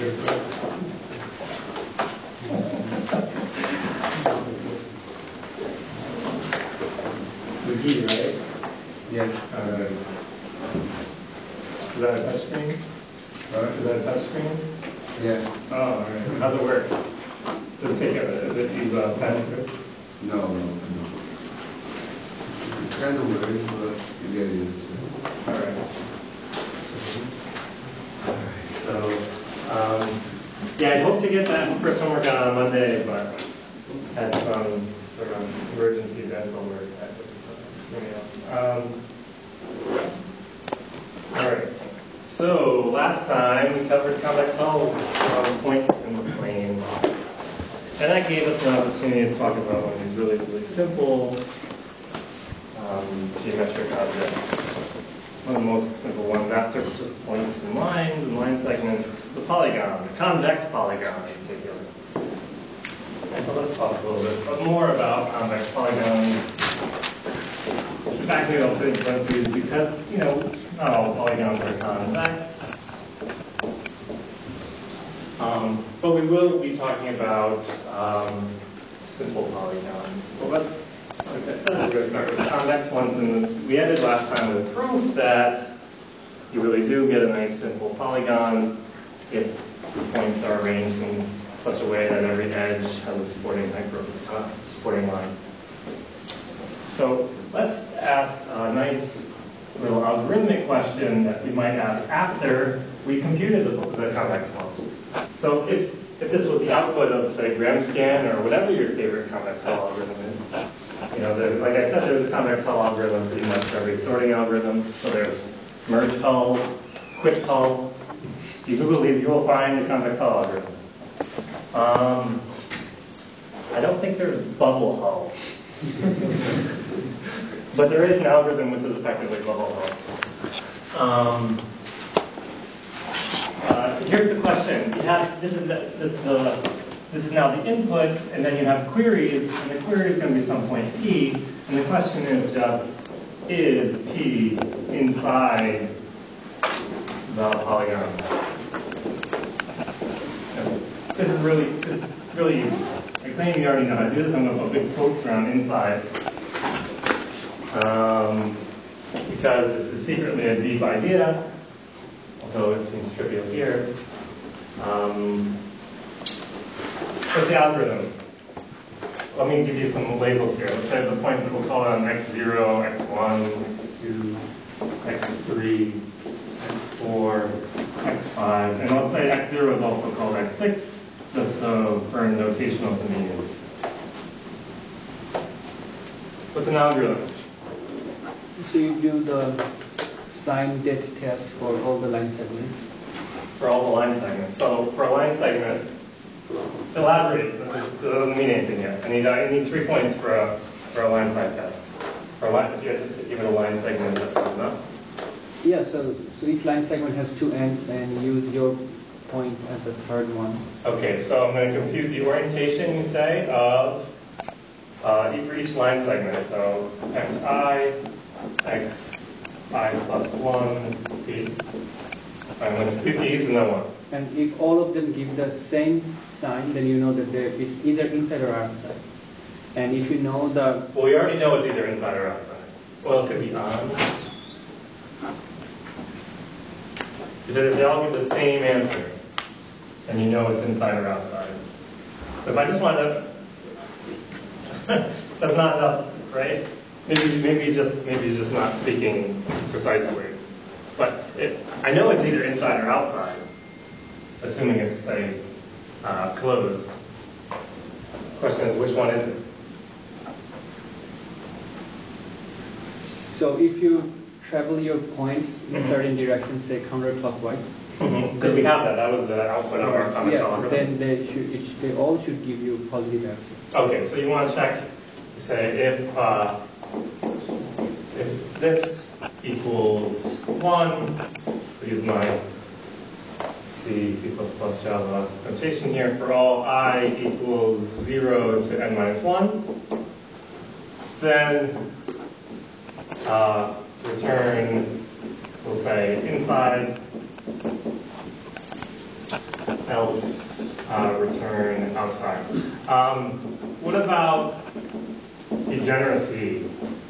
The key, right? Yeah. Is that a touch screen? Is that a touch screen? Yeah. Oh, all right. How's it work? Does it take does it use a pen too? No. It's kind of weird, but you get used to it. All right. So, yeah, I hope to get that first homework out on Monday, but had some sort of emergency dental work that was all right. So last time we covered convex hulls on points in the plane, and that gave us an opportunity to talk about one of these really, really simple geometric objects. One of the most simple ones after just points and line segments, the polygon, the convex polygon in particular. So let's talk a little bit more about convex polygons. In fact, maybe I'll put in parentheses because, not all polygons are convex. But we will be talking about simple polygons. But like I said, we're going to start with the convex ones. And we ended last time with proof that you really do get a nice simple polygon if the points are arranged in such a way that every edge has a supporting line. So let's ask a nice little algorithmic question that we might ask after we computed the convex hull. So if this was the output of, say, GramScan or whatever your favorite convex hull algorithm is, like I said, there's a convex hull algorithm pretty much for every sorting algorithm. So there's merge hull, quick hull. If you Google these, you will find the convex hull algorithm. I don't think there's bubble hull. But there is an algorithm which is effectively bubble hull. Here's the question. You have this is now the input, and then you have queries, and the query is going to be some point P, and the question is just, is P inside the polygon? This is really easy. I claim you already know how to do this. I'm going to put big quotes around inside. Because this is secretly a deep idea, although it seems trivial here. What's the algorithm? Let me give you some labels here. Let's say the points that we'll call on x0, x1, x2, x3, x4, x5, and let's say x0 is also called x6, just so for notational convenience. What's an algorithm? So you do the sign det test for all the line segments? For all the line segments. So for a line segment, elaborate, but that doesn't mean anything yet. I need 3 points for a line side test. For a line, if you just give it a line segment, that's not enough. Yeah, so each line segment has 2 ends and use your point as the third one. Okay, so I'm going to compute the orientation, you say, of for each line segment. So xi, xi plus 1, p. I'm going to compute these and then what? And if all of them give the same sign, then you know that it's either inside or outside. And if you know the... Well, we already know it's either inside or outside. Well, it could be on. You said if they all give the same answer, and you know it's inside or outside. So if I just want to... that's not enough, right? Maybe you're just not speaking precisely. But I know it's either inside or outside, assuming it's, say, closed. The question is, which one is it? So if you travel your points in certain directions, say counterclockwise. Because we have that. That was the output of our convex algorithm. Then they all should give you a positive answer. Okay, so you want to check, say, if this equals 1, I'll use my C++ Java notation here, for all I equals 0 to n minus 1, then return, we'll say, inside else return outside. What about degeneracy?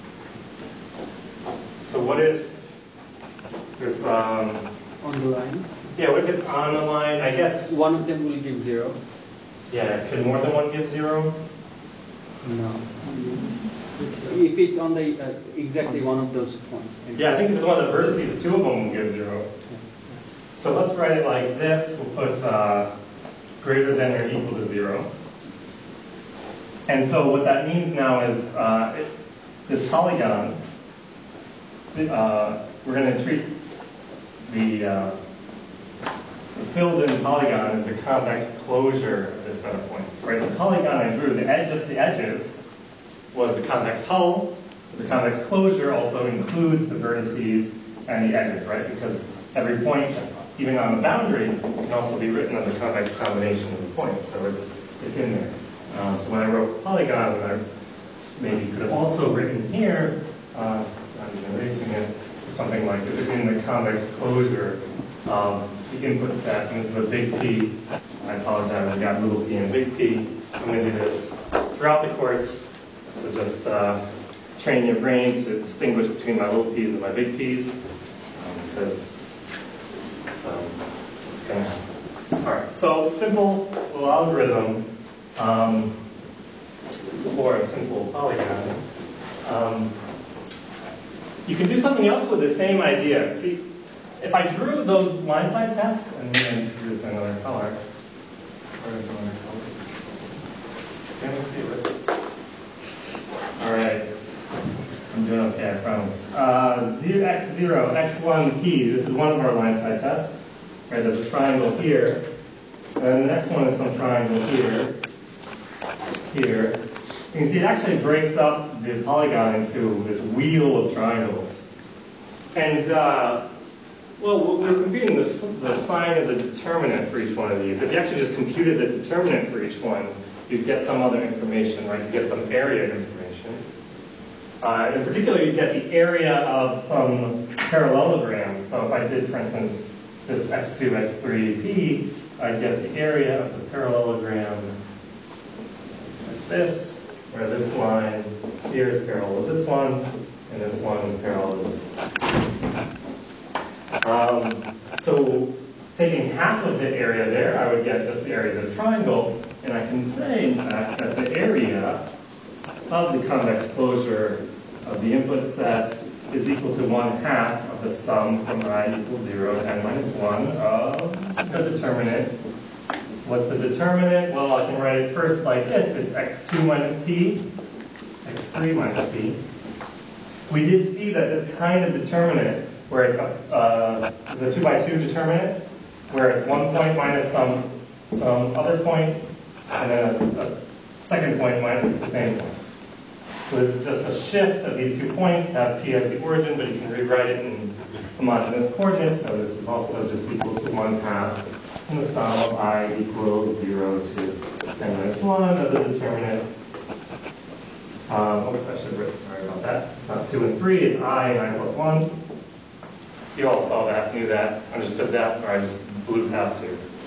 So what if this, On the line, yeah, what if it's on the line? I guess, one of them will give 0. yeah, could more than one give 0? No. If it's on the exactly one of those points. Yeah, I think if it's one of the vertices, 2 of them will give 0. So let's write it like this. We'll put greater than or equal to 0. And so what that means now is this polygon, we're going to treat the filled-in polygon as the convex closure of this set of points. Right? The polygon I drew, just the edges, was the convex hull. The convex closure also includes the vertices and the edges, right? Because every point, even on the boundary, can also be written as a convex combination of the points. So it's in there. So when I wrote polygon, I maybe could have also written here, I'm erasing it, something like this, in the convex closure of the input set. And this is a big P. I apologize, I've got little p and big P. I'm going to do this throughout the course. So just train your brain to distinguish between my little p's and my big P's, because it's going to happen. All right, so simple little algorithm for a simple polygon. You can do something else with the same idea. See, if I drew those line side tests, and then introduce another color, where's another color? Can we see it? All right, I'm doing okay, I promise. X0, X1, P, this is one of our line side tests. Right, there's a triangle here, and then the next one is some triangle here, here. You can see it actually breaks up the polygon into this wheel of triangles. And, well, we're computing the sign of the determinant for each one of these. If you actually just computed the determinant for each one, you'd get some other information, right? You'd get some area information. In particular, you'd get the area of some parallelogram. So if I did, for instance, this x2, x3, p, I'd get the area of the parallelogram like this, where this line here is parallel to this one, and this one is parallel to this one. So taking half of the area there, I would get just the area of this triangle, and I can say, in fact, that the area of the convex closure of the input set is equal to 1/2 of the sum from I equals 0 to n minus 1 of the determinant. What's the determinant? Well, I can write it first like this. It's x2 minus p, x3 minus p. We did see that this kind of determinant, where it's a 2x2 determinant, where it's one point minus some other point, and then a second point minus the same point. So this is just a shift of these 2 points, have p as the origin, but you can rewrite it in homogeneous coordinates, so this is also just equal to 1/2 and the sum of I equals 0 to n minus 1 of the determinant. Oops, I should have written, sorry about that. It's not 2 and 3, it's I and I plus 1. You all saw that, knew that, understood that, or I just blew past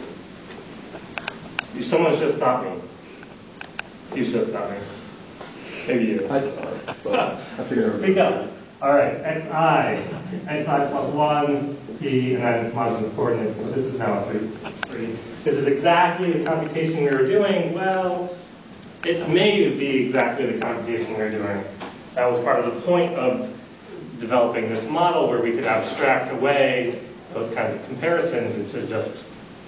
you. Someone should have stopped me. You should have stopped me. Maybe you. I saw it, but I figured it Speak up. All right, xi plus 1, p, and then homogeneous coordinates. So this is now 3. This is exactly the computation we were doing. Well, it may be exactly the computation we were doing. That was part of the point of developing this model where we could abstract away those kinds of comparisons into just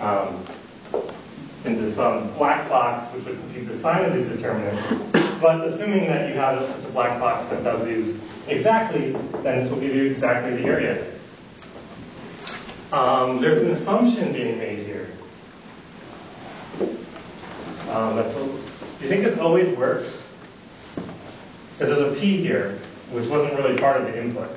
into some black box which would compute the sign of these determinants. But assuming that you have such a black box that does these exactly, then this will give you exactly the area. There's an assumption being made here. Do you think this always works? Because there's a p here, which wasn't really part of the input.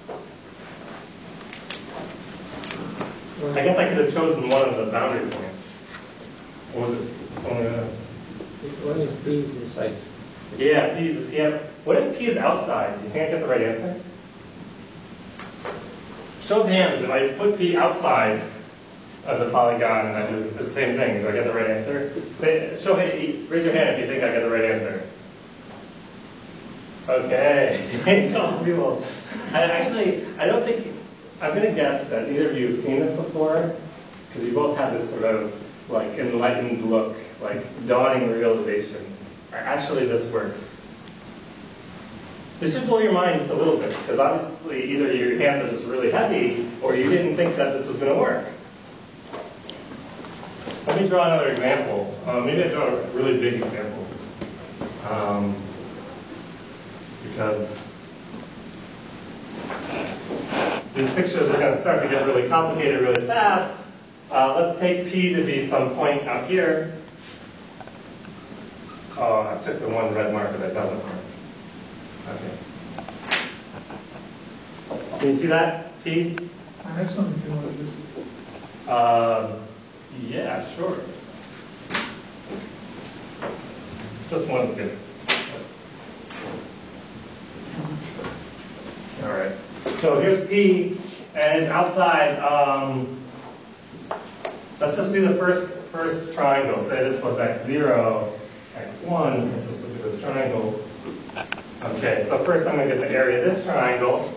I guess I could have chosen one of the boundary points. What was it? What if p is inside? Yeah, p is, yeah. What if p is outside? Do you think I get the right answer? Show of hands, if I put p outside of the polygon, and I do the same thing. Do I get the right answer? Raise your hand if you think I get the right answer. Okay. No, we will. I don't think, I'm going to guess that neither of you have seen this before, because you both have this sort of like enlightened look, like dawning realization. Actually, this works. This should blow your mind just a little bit, because obviously either your hands are just really heavy, or you didn't think that this was going to work. Let me draw another example. Maybe I draw a really big example. Because these pictures are going to start to get really complicated really fast. Let's take P to be some point out here. Oh, I took the one red marker that doesn't work. Okay. Can you see that, P? I have some if you want to use it. Yeah, sure. Just one's good. All right. So here's P, and it's outside. Let's just do the first triangle. Say this was x0, x1. Let's just look at this triangle. Okay, so first I'm going to get the area of this triangle.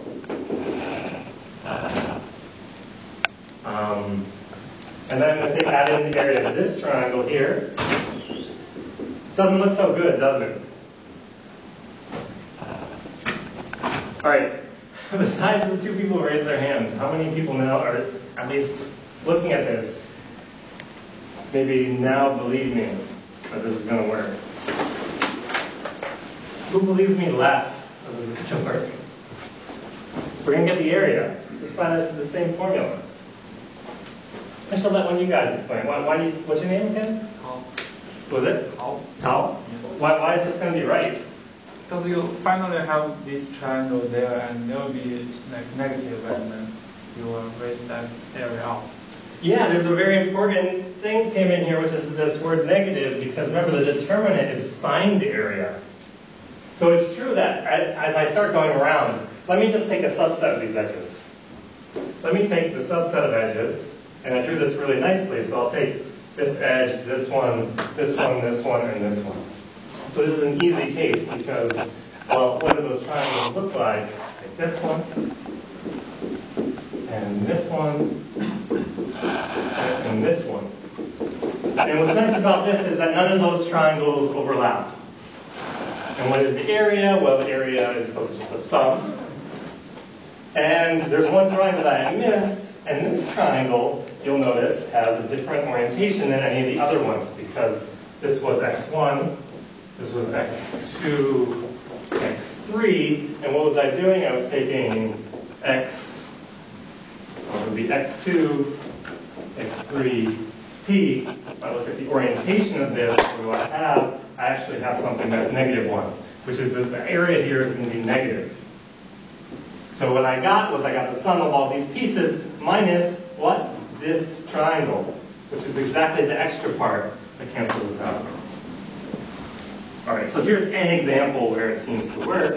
And then I'm going to add in the area of this triangle here. Doesn't look so good, does it? All right. Besides the two people who raised their hands, how many people now are at least looking at this? Maybe now believe me that this is going to work. Who believes me less that this is going to work? We're going to get the area just by the same formula. I shall let one of you guys explain. What's your name again? Tao. Was it? Tao. Tao? Yeah. Why is this going to be right? Because you finally have this triangle there, and there will be like negative, and then you will raise that area out. Yeah, there's a very important thing came in here, which is this word negative, because remember the determinant is signed area. So it's true that as I start going around, let me just take a subset of these edges. Let me take the subset of edges, and I drew this really nicely, so I'll take this edge, this one, this one, this one, and this one. So this is an easy case because, well, what do those triangles look like? Take this one, and this one, and this one. And what's nice about this is that none of those triangles overlap. And what is the area? Well, the area is just the sum. And there's one triangle that I missed, and this triangle, you'll notice, has a different orientation than any of the other ones because this was x1, this was x2, x3, and what was I doing? I was taking x, well, it would be x2, x3, p. If I look at the orientation of this, what do I have? I actually have something that's -1, which is that the area here is going to be negative. So what I got was I got the sum of all these pieces minus what? This triangle, which is exactly the extra part that cancels this out. All right, so here's an example where it seems to work.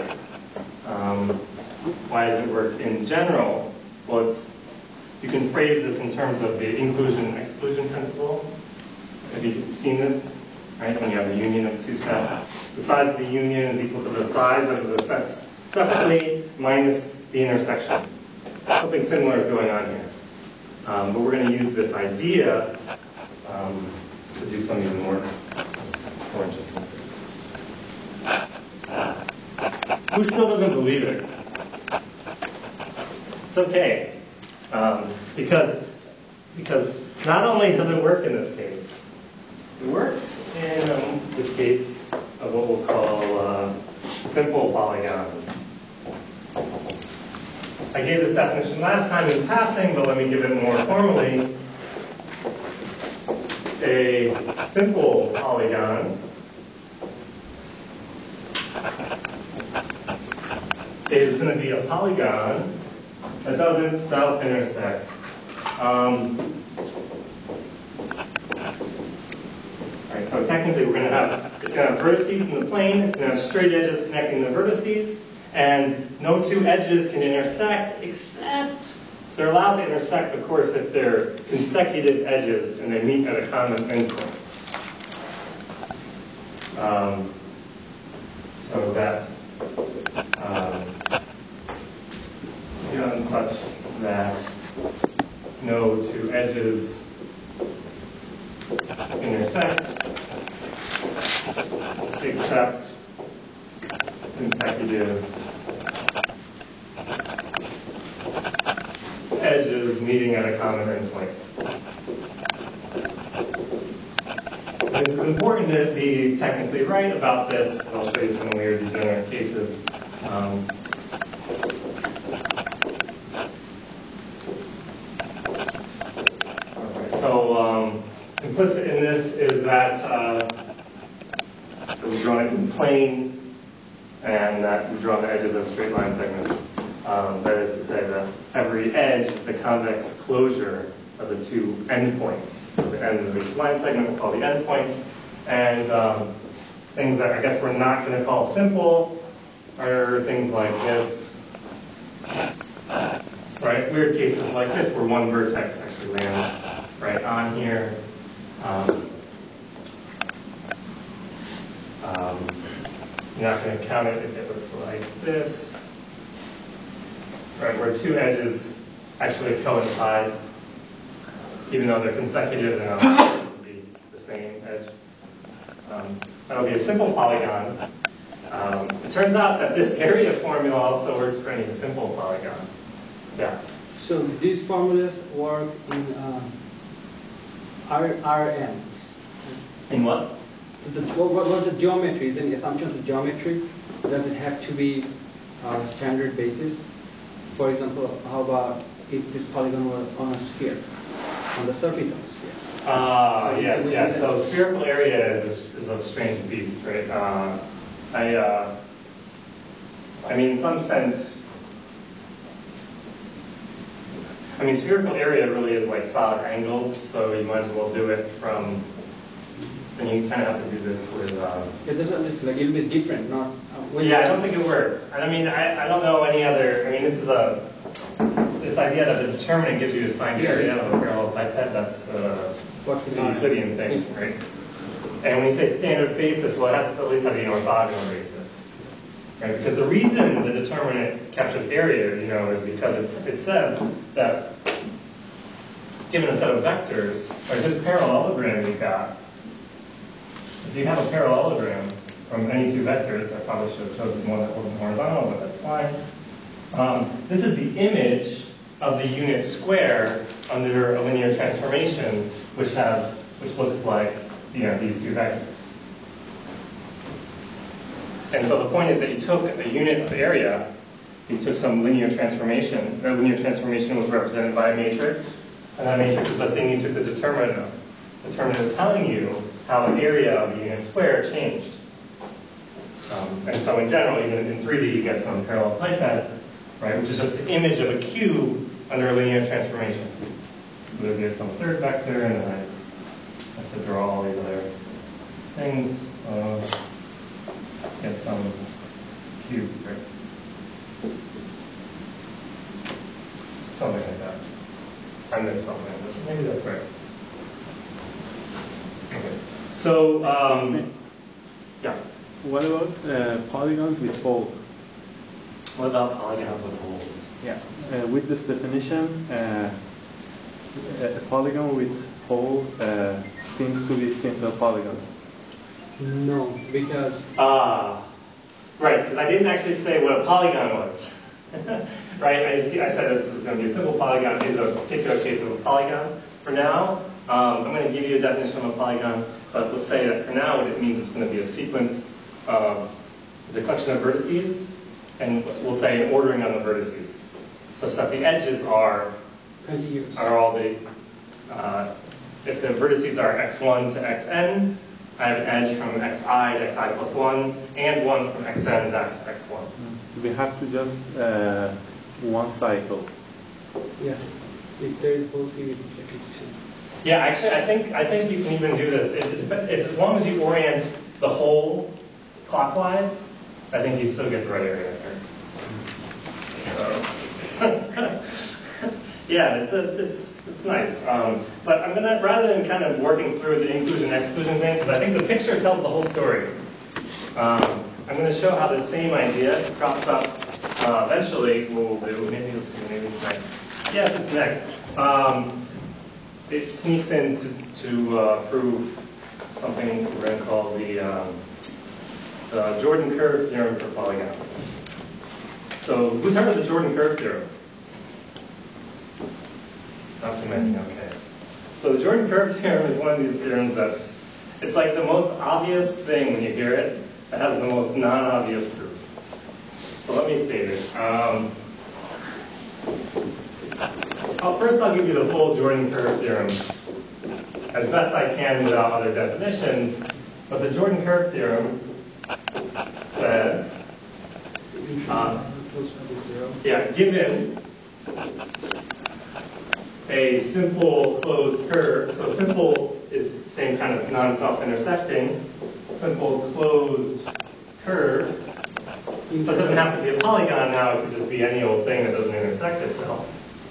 Why does it work in general? Well, you can phrase this in terms of the inclusion-exclusion principle. Have you seen this? Right, when you have a union of two sets, the size of the union is equal to the size of the sets separately minus the intersection. Something similar is going on here. But we're going to use this idea to do some even more interesting things. Who still doesn't believe it? It's okay. Because not only does it work in this case, it works in the case of what we'll call simple polygons. I gave this definition last time in passing, but let me give it more formally. A simple polygon is going to be a polygon that doesn't self-intersect. Right, so technically it's going to have vertices in the plane, it's going to have straight edges connecting the vertices, and no two edges can intersect except they're allowed to intersect, of course, if they're consecutive edges and they meet at a common endpoint. So that done such that no two edges intersect except consecutive edges meeting at a common endpoint. This is important to be technically right about this. I'll show you some weird degenerate cases. So implicit in this is that we've drawn it in plane and that we've drawn the edges as straight line segments. That is to say that every edge is the convex closure of the two endpoints. So the ends of each line segment we'll call the endpoints. And things that I guess we're not going to call simple are things like this. Right? Weird cases like this where one vertex actually lands right on here. You're not going to count it if it looks like this. Right, where two edges actually coincide, even though they're consecutive, they're not going to be the same edge. That'll be a simple polygon. It turns out that this area formula also works for any simple polygon. Yeah. So these formulas work in RMs. In what? So what's the geometry? Is it assumptions of geometry? Does it have to be standard basis? For example, how about if this polygon was on a sphere, on the surface of a sphere? Yes. So spherical area is a strange beast, right? I mean, in some sense, spherical area really is like solid angles, so you might as well do it from. And you kind of have to do this with. It doesn't. It's like a little bit different, not. Yeah, I don't think it works. I mean, I don't know any other. I mean, this idea that the determinant gives you the signed area of a parallel pipette. That's What's the Euclidean thing, right? And when you say standard basis, well, it has to at least have the orthogonal basis, right? Because the reason the determinant captures area, is because it says that given a set of vectors, like this parallelogram we got. If you have a parallelogram from any two vectors, I probably should have chosen one that wasn't horizontal, but that's fine. This is the image of the unit square under a linear transformation, which looks like these two vectors. And so the point is that you took a unit of area, you took some linear transformation. That linear transformation was represented by a matrix, and that matrix is the thing you took the determinant of. The determinant is telling you how the area of the unit square changed. And so in general, even in 3D, you get some parallel pipette, right, which is just the image of a cube under a linear transformation. We'll get some third vector, and then I have to draw all these other things. Get some cube, right? Something like that. I missed something. Maybe that's right. Okay. So, yeah. What about polygons with hole? What about polygons with holes? Yeah. With this definition, a polygon with hole seems to be simple polygon. No, because right, because I didn't actually say what a polygon was. Right, I said this is going to be a simple polygon. It is a particular case of a polygon. For now, I'm going to give you a definition of a polygon, but we'll say that for now what it means is going to be a sequence of the collection of vertices, and we'll say an ordering on the vertices, such that the edges are continuous. Are all the, if the vertices are x1 to xn, I have an edge from xi to xi plus 1, and one from xn back to x1. We have to just one cycle. Yes. If there is whole series, at least two. Yeah, actually, I think you can even do this. As long as you orient the whole clockwise, I think you still get the right area there. So, Yeah, it's nice. But I'm gonna, rather than kind of working through the inclusion exclusion thing, because I think the picture tells the whole story. I'm gonna show how the same idea crops up eventually. We'll do, maybe let's see, maybe it's next. Yes, it's next. It sneaks in to prove something we're gonna call the Jordan curve theorem for polygons. So who's heard of the Jordan curve theorem? Not too many, okay. So the Jordan curve theorem is one of these theorems it's like the most obvious thing when you hear it, that has the most non-obvious proof. So let me state it. First I'll give you the full Jordan curve theorem as best I can without other definitions. But the Jordan curve theorem says, given a simple closed curve, so simple is the same kind of non-self-intersecting, simple closed curve, so it doesn't have to be a polygon now, it could just be any old thing that doesn't intersect itself.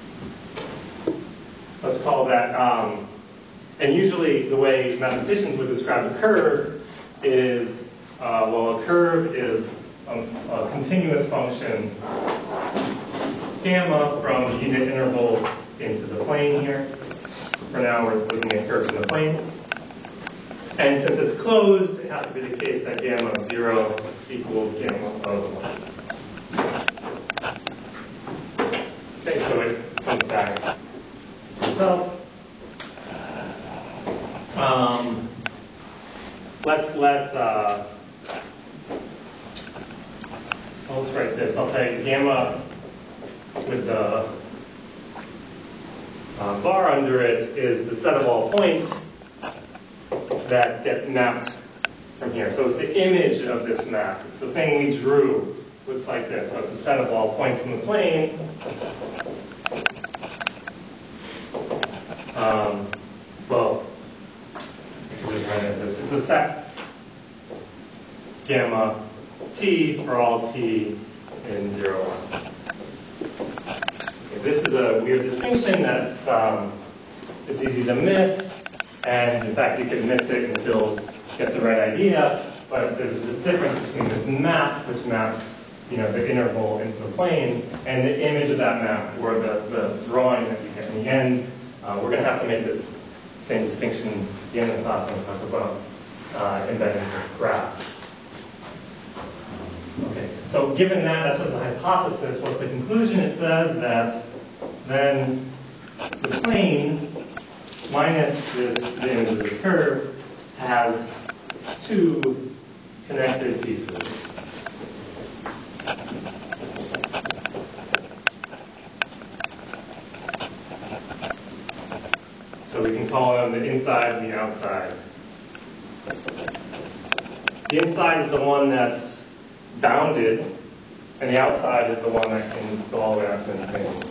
Let's call that, and usually the way mathematicians would describe a curve is, well, a curve is a continuous function gamma from the unit interval into the plane here. For now, we're looking at curves in the plane. And since it's closed, it has to be the case that gamma of 0 equals gamma of 1. Okay, so it comes back to itself. Let's write this. I'll say gamma with the bar under it is the set of all points that get mapped from here. So it's the image of this map. It's the thing we drew. Looks like this. So it's a set of all points in the plane. Well, I can just write it as this. It's a set gamma t for all t in 0, 1. Okay, this is a weird distinction that it's easy to miss, and in fact you can miss it and still get the right idea, but there's a difference between this map, which maps the interval into the plane, and the image of that map, or the drawing that you get in the end. We're going to have to make this same distinction at the end of the class when we talk about embedding graphs. Okay, so given that's just a hypothesis. What's the conclusion? It says that then the plane minus the image of this curve has 2 connected pieces. So we can call them the inside and the outside. The inside is the one that's bounded, and the outside is the one that can go all the way out to infinity.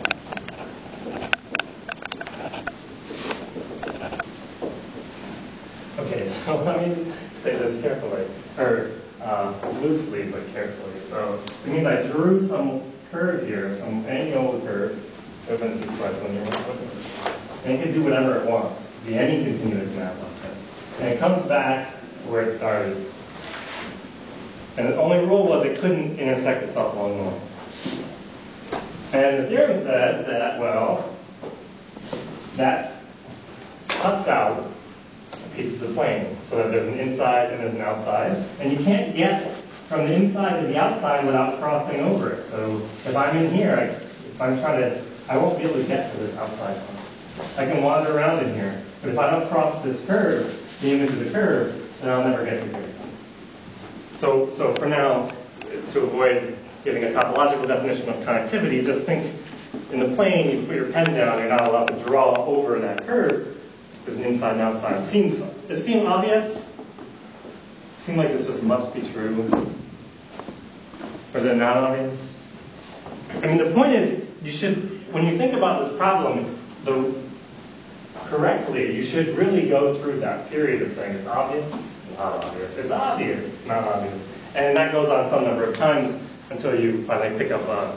Okay, so let me say this carefully, or loosely but carefully. So it means I drew some curve here, some any-old curve, open these slides on your and it can do whatever it wants. It can be any continuous map like this. And it comes back to where it started. And the only rule was it couldn't intersect itself along the way. And the theorem says that, well, that cuts out a piece of the plane so that there's an inside and there's an outside. And you can't get from the inside to the outside without crossing over it. So if I'm in here, if I'm trying to, I won't be able to get to this outside one. I can wander around in here. But if I don't cross this curve, the image of the curve, then I'll never get to here. So for now, to avoid giving a topological definition of connectivity, just think in the plane, you put your pen down, you're not allowed to draw over that curve. There's an inside and outside. It seems obvious? It seems like this just must be true. Or is it not obvious? I mean, the point is, you should, when you think about this problem, correctly, you should really go through that period of saying it's obvious, not obvious, it's obvious, not obvious. And that goes on some number of times until you finally pick up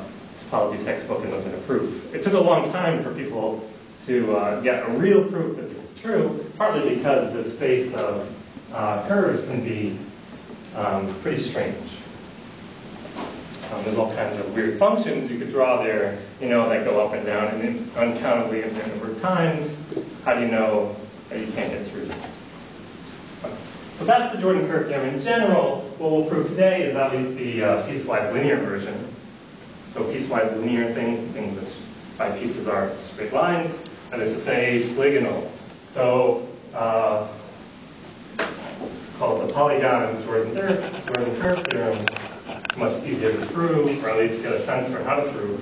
topology textbook and look at a proof. It took a long time for people to get a real proof that this is true, partly because the space of curves can be pretty strange. There's all kinds of weird functions you could draw there, that go up and down and uncountably infinite number of times. How do you know that you can't get through them? So that's the Jordan curve theorem in general. What we'll prove today is obviously the piecewise linear version. So piecewise linear things which by pieces are straight lines, that is to say polygonal. So call it the polygon Jordan curve theorem. It's much easier to prove, or at least get a sense for how to prove.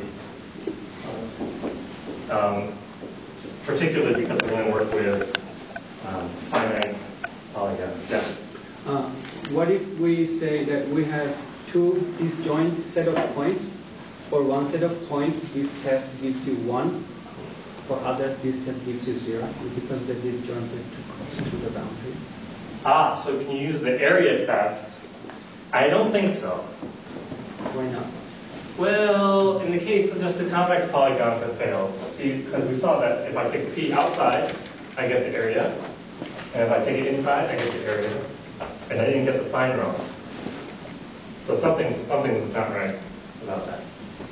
Particularly because we're going to work with finite polygons. Yeah. What if we say that we have two disjoint set of points? For one set of points, this test gives you 1. For other, this test gives you 0, because the disjointed goes to the boundary. So can you use the area test? I don't think so. Why not? Well, in the case of just the convex polygons, it fails. Because we saw that if I take P outside, I get the area. And if I take it inside, I get the area. And I didn't get the sign wrong. So something's not right about that.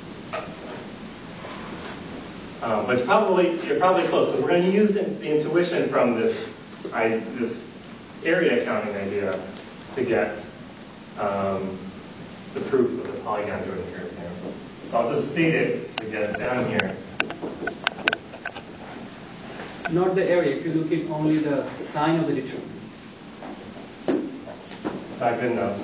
But you're probably close, because we're going to use the intuition from this area counting idea to get the proof of the polygon Jordan curve theorem. So I'll just state it so we get it down here. Not the area, if you look at only the sign of the determinants. It's not good enough.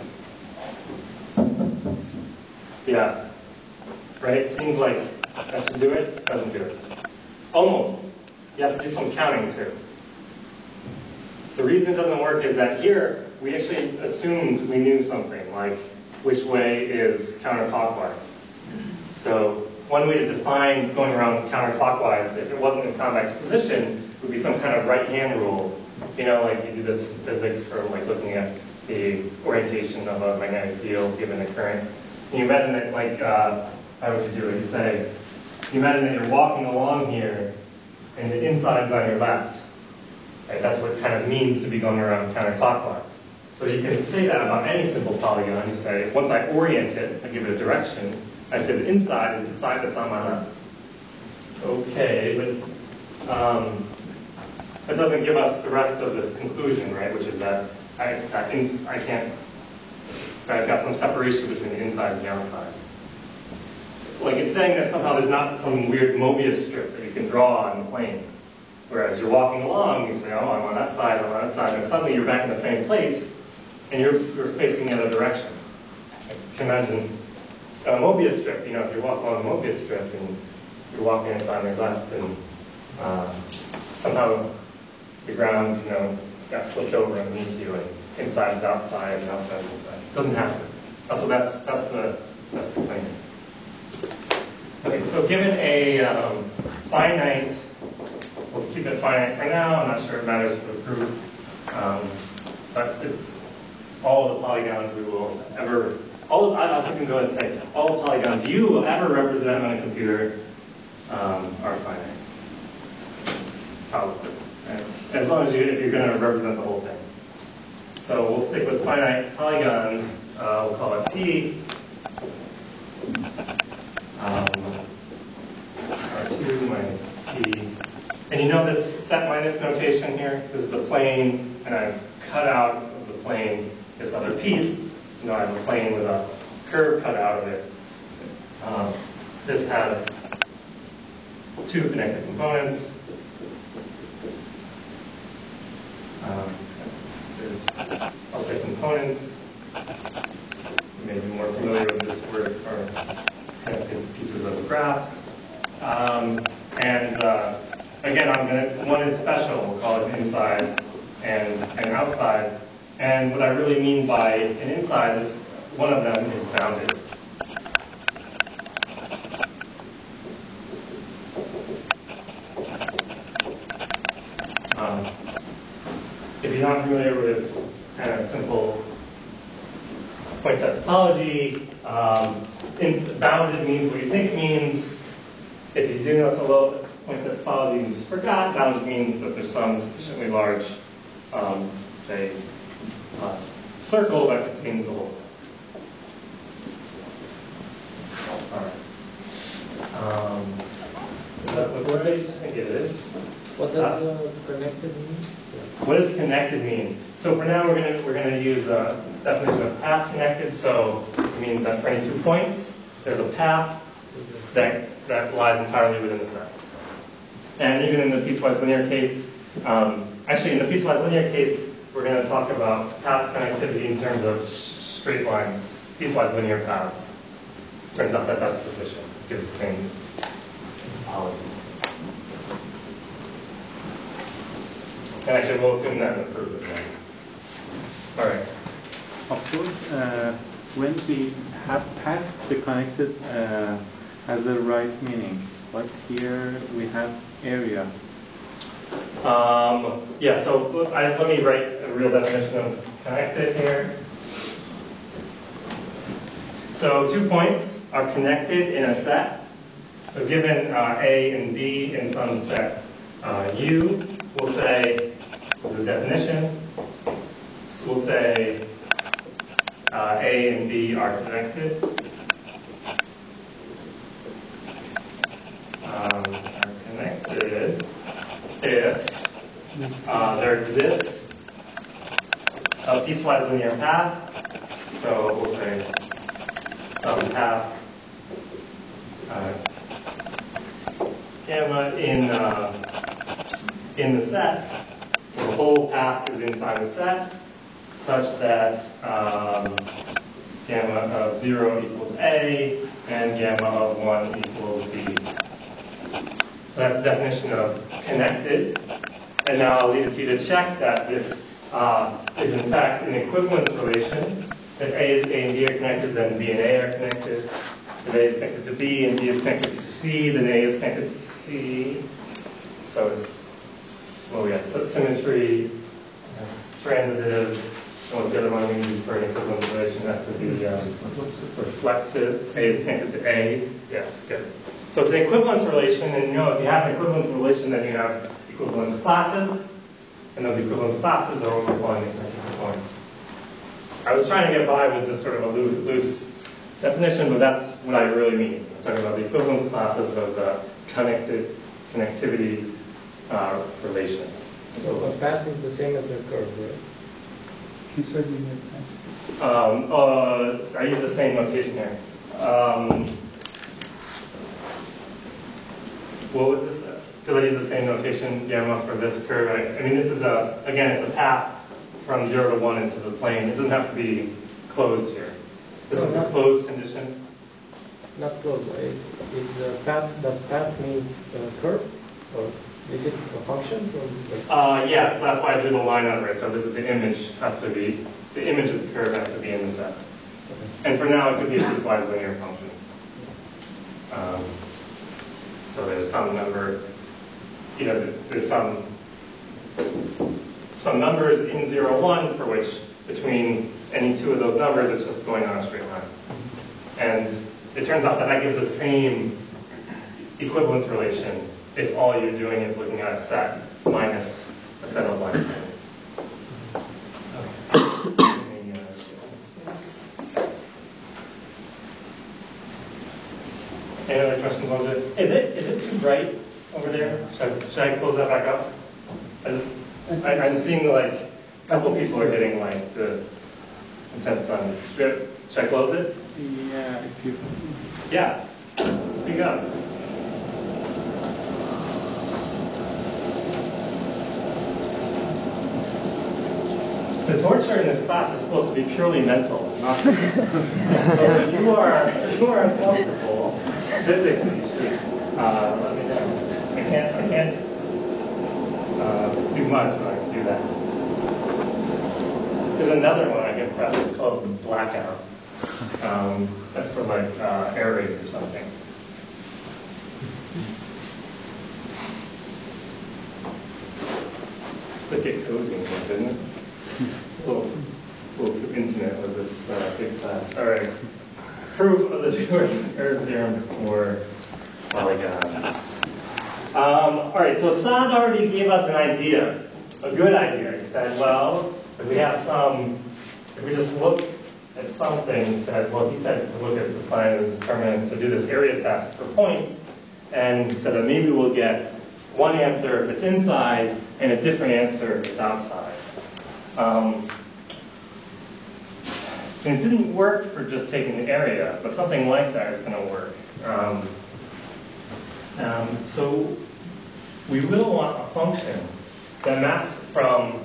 Yeah. Right? Seems like that should do it. Doesn't do it. Almost. You have to do some counting too. The reason it doesn't work is that here we actually assumed we knew something, like which way is counterclockwise. So one way to define going around counterclockwise, if it wasn't in convex position, would be some kind of right-hand rule. Like you do this in physics for like looking at the orientation of a magnetic field given a current. Can you imagine it like, how would you do it? You imagine that you're walking along here and the inside's on your left. Right? That's what it kind of means to be going around counterclockwise. So you can say that about any simple polygon. You say, once I orient it, I give it a direction, I say the inside is the side that's on my left. Okay, but that doesn't give us the rest of this conclusion, right? Which is that I've got some separation between the inside and the outside. Like it's saying that somehow there's not some weird Mobius strip that you can draw on the plane. Whereas you're walking along, you say, oh, I'm on that side, I'm on that side, and suddenly you're back in the same place, and you're facing the other direction. You can imagine a Mobius strip, if you're walking along a Mobius strip, and you're walking on your left, and somehow the ground, got flipped over underneath you, and inside is outside, and outside is inside. It doesn't happen. So that's the plane. Okay, so given a finite, we'll keep it finite for now. I'm not sure it matters for the proof, but it's all of the polygons we will ever. I can go and say all the polygons you will ever represent on a computer are finite, probably. Right? As long as if you're going to represent the whole thing. So we'll stick with finite polygons. We'll call it P. R2 minus P. And this set minus notation here? This is the plane, and I've cut out of the plane this other piece. So now I have a plane with a curve cut out of it. This has two connected components. I'll say components. You may be more familiar with this word for connected pieces of graphs. Again, one is special. We'll call it inside and outside. And what I really mean by an inside is one of them is bounded. If you're not familiar with kind of simple point set topology. Bounded means what you think it means. If you do know some little point set topology you just forgot, bounded means that there's some sufficiently large, say, circle that contains the whole set. All right. Does that look right? I think it is. What does connected mean? What does connected mean? So for now, we're gonna use a definition of path connected. So it means that for any 2 points, there's a path that lies entirely within the set. And even in the piecewise linear case, actually in the piecewise linear case, we're going to talk about path connectivity in terms of straight lines, piecewise linear paths. Turns out that that's sufficient. It gives the same topology. And actually, we'll assume that in the proof as well. All right. Of course, when we have paths, the connected has the right meaning. But here we have area. Yeah, so let me write a real definition of connected here. So 2 points are connected in a set. So given A and B in some set U, we'll say, this is a definition, so we'll say A and B are connected. Are connected if there exists a piecewise linear path. So we'll say some path gamma in the set. So the whole path is inside the set, such that gamma of 0 equals A and gamma of 1 equals B. So that's the definition of connected. And now I'll leave it to you to check that this is in fact an equivalence relation. If A and B are connected, then B and A are connected. If A is connected to B and B is connected to C, then A is connected to C. So it's, well, we have symmetry, transitive. What's the other one we need for an equivalence relation? It has to be reflexive. A is connected to A. Yes, good. So it's an equivalence relation, and you know if you have an equivalence relation, then you have equivalence classes, and those equivalence classes are what we're calling connected components. I was trying to get by with just sort of a loose definition, but that's what I really mean. I'm talking about the equivalence classes of the connectivity relation. So a path is the same as a curve, right? Piecewise linear path. I use the same notation here. What was this? Because I use the same notation, gamma, for this curve. I mean, this is again, it's a path from 0 to 1 into the plane. It doesn't have to be closed here. This is the closed condition. Not closed. Is path, does path mean curve? Or is it a function from? Yeah, so that's why I drew the line out, right? So this is the image the image of the curve has to be in the set. And for now, it could be a piecewise linear function. So there's some number, there's some numbers in 0, 1 for which between any two of those numbers it's just going on a straight line. And it turns out that that gives the same equivalence relation if all you're doing is looking at a set minus a set of line segments. Any other questions on it? Is it too bright over there? Should I close that back up? I'm seeing like a couple people are getting like the intense sun. Should I close it? Yeah, if you. Yeah. Speak up. The torture in this class is supposed to be purely mental, not physical. So if you are uncomfortable physically, let me know. I can't do much, but I can do that. There's another one I can press. It's called the blackout. That's for like air raids or something. Look at cozy, didn't it? It's a little It's a little too intimate with this big class. All right. Proof of the Taylor theorem for polygons. All right, so Saad already gave us an idea, a good idea. He said, well, if we just look at something, he said to look at the sign of the determinant, so do this area test for points, and he said that maybe we'll get one answer if it's inside and a different answer if it's outside. And it didn't work for just taking the area, but something like that is going to work. So we will want a function that maps from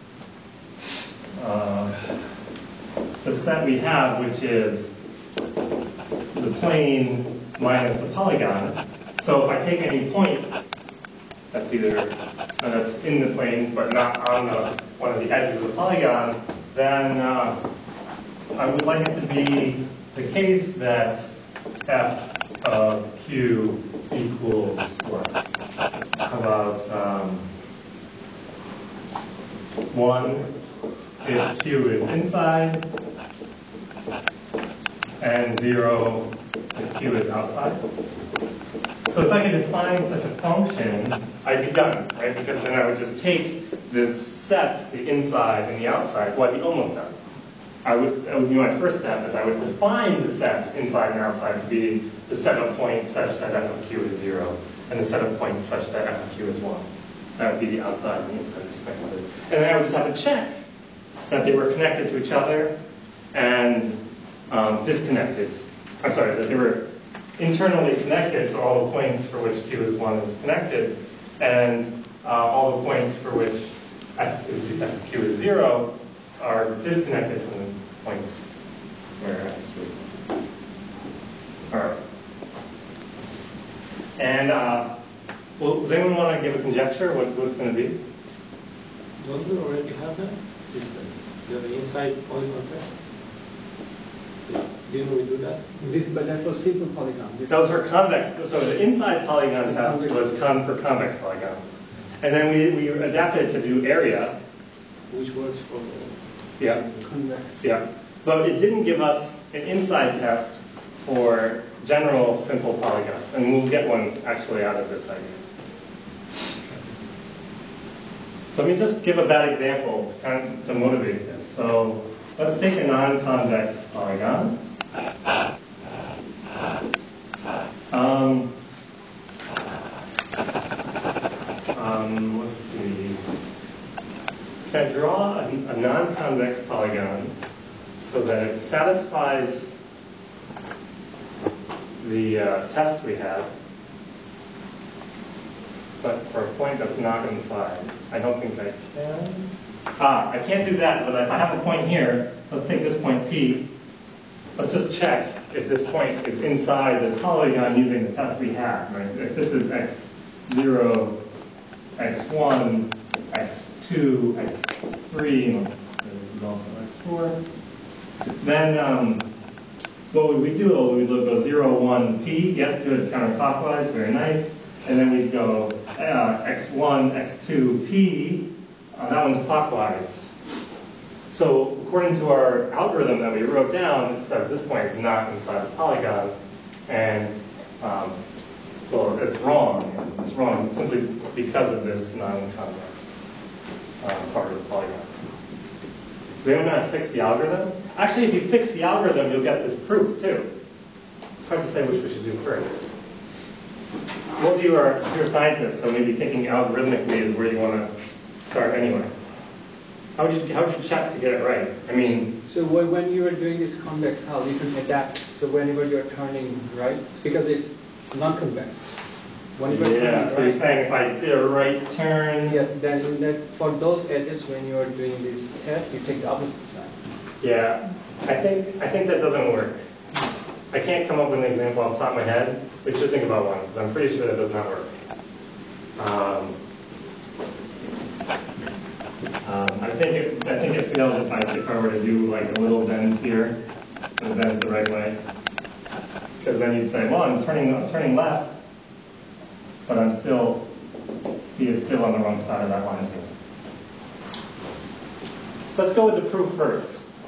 the set we have, which is the plane minus the polygon. So if I take any point that's that's in the plane but not on one of the edges of the polygon, then I would like it to be the case that f of q equals what? How about 1 if q is inside, and 0 if q is outside? So if I could define such a function, I'd be done, right? Because then I would just take the sets, the inside and the outside. Well, I'd be almost done. That would be my first step, is I would define the sets inside and outside to be the set of points such that f of q is 0, and the set of points such that f of q is 1. That would be the outside and the inside respectively. And then I would just have to check that they were connected to each other and disconnected. I'm sorry, that they were internally connected, so all the points for which q is 1 is connected, and all the points for which f of q is 0 are disconnected from the points where f of q is 1. All right. And, well, does anyone want to give a conjecture what it's going to be? Don't we already have that? The inside polygon test? Didn't we do that? But that was simple polygon. Those were convex. So the inside polygon test was for convex polygons. And then we adapted it to do area. Which works for Yeah. Convex. Yeah. But it didn't give us an inside test for general simple polygons. And we'll get one actually out of this idea. Let me just give a bad example to motivate this. So let's take a non-convex polygon. Let's see. Can I draw a non-convex polygon so that it satisfies the test we have, but for a point that's not inside? I don't think I can. I can't do that, but if I have a point here, let's take this point P. Let's just check if this point is inside this polygon using the test we have, right? If this is x0, x1, x2, x3, and this is also x4, then what would we do? Well, we would go 0, 1, P. Yep, good, counterclockwise, very nice. And then we'd go x1, x2, P. That one's clockwise. So according to our algorithm that we wrote down, it says this point is not inside the polygon. And, well, it's wrong. It's wrong simply because of this non-convex part of the polygon. Do we know how to fix the algorithm? Actually, if you fix the algorithm, you'll get this proof, too. It's hard to say which we should do first. Most of you are computer scientists, so maybe thinking algorithmically is where you want to start anyway. How would you check to get it right? I mean... So when you were doing this convex hull, you can adapt. So whenever you're turning right, because it's non-convex. Yeah, so you're saying if I did a right turn... Yes, then for those edges, when you're doing this test, you take the opposite side. Yeah, I think that doesn't work. I can't come up with an example off the top of my head, but you should think about one, because I'm pretty sure that does not work. I think it fails if I were to do like a little bend here, and the bend's the right way. Because then you'd say, well, I'm turning left, but he is still on the wrong side of that line. Let's go with the proof first.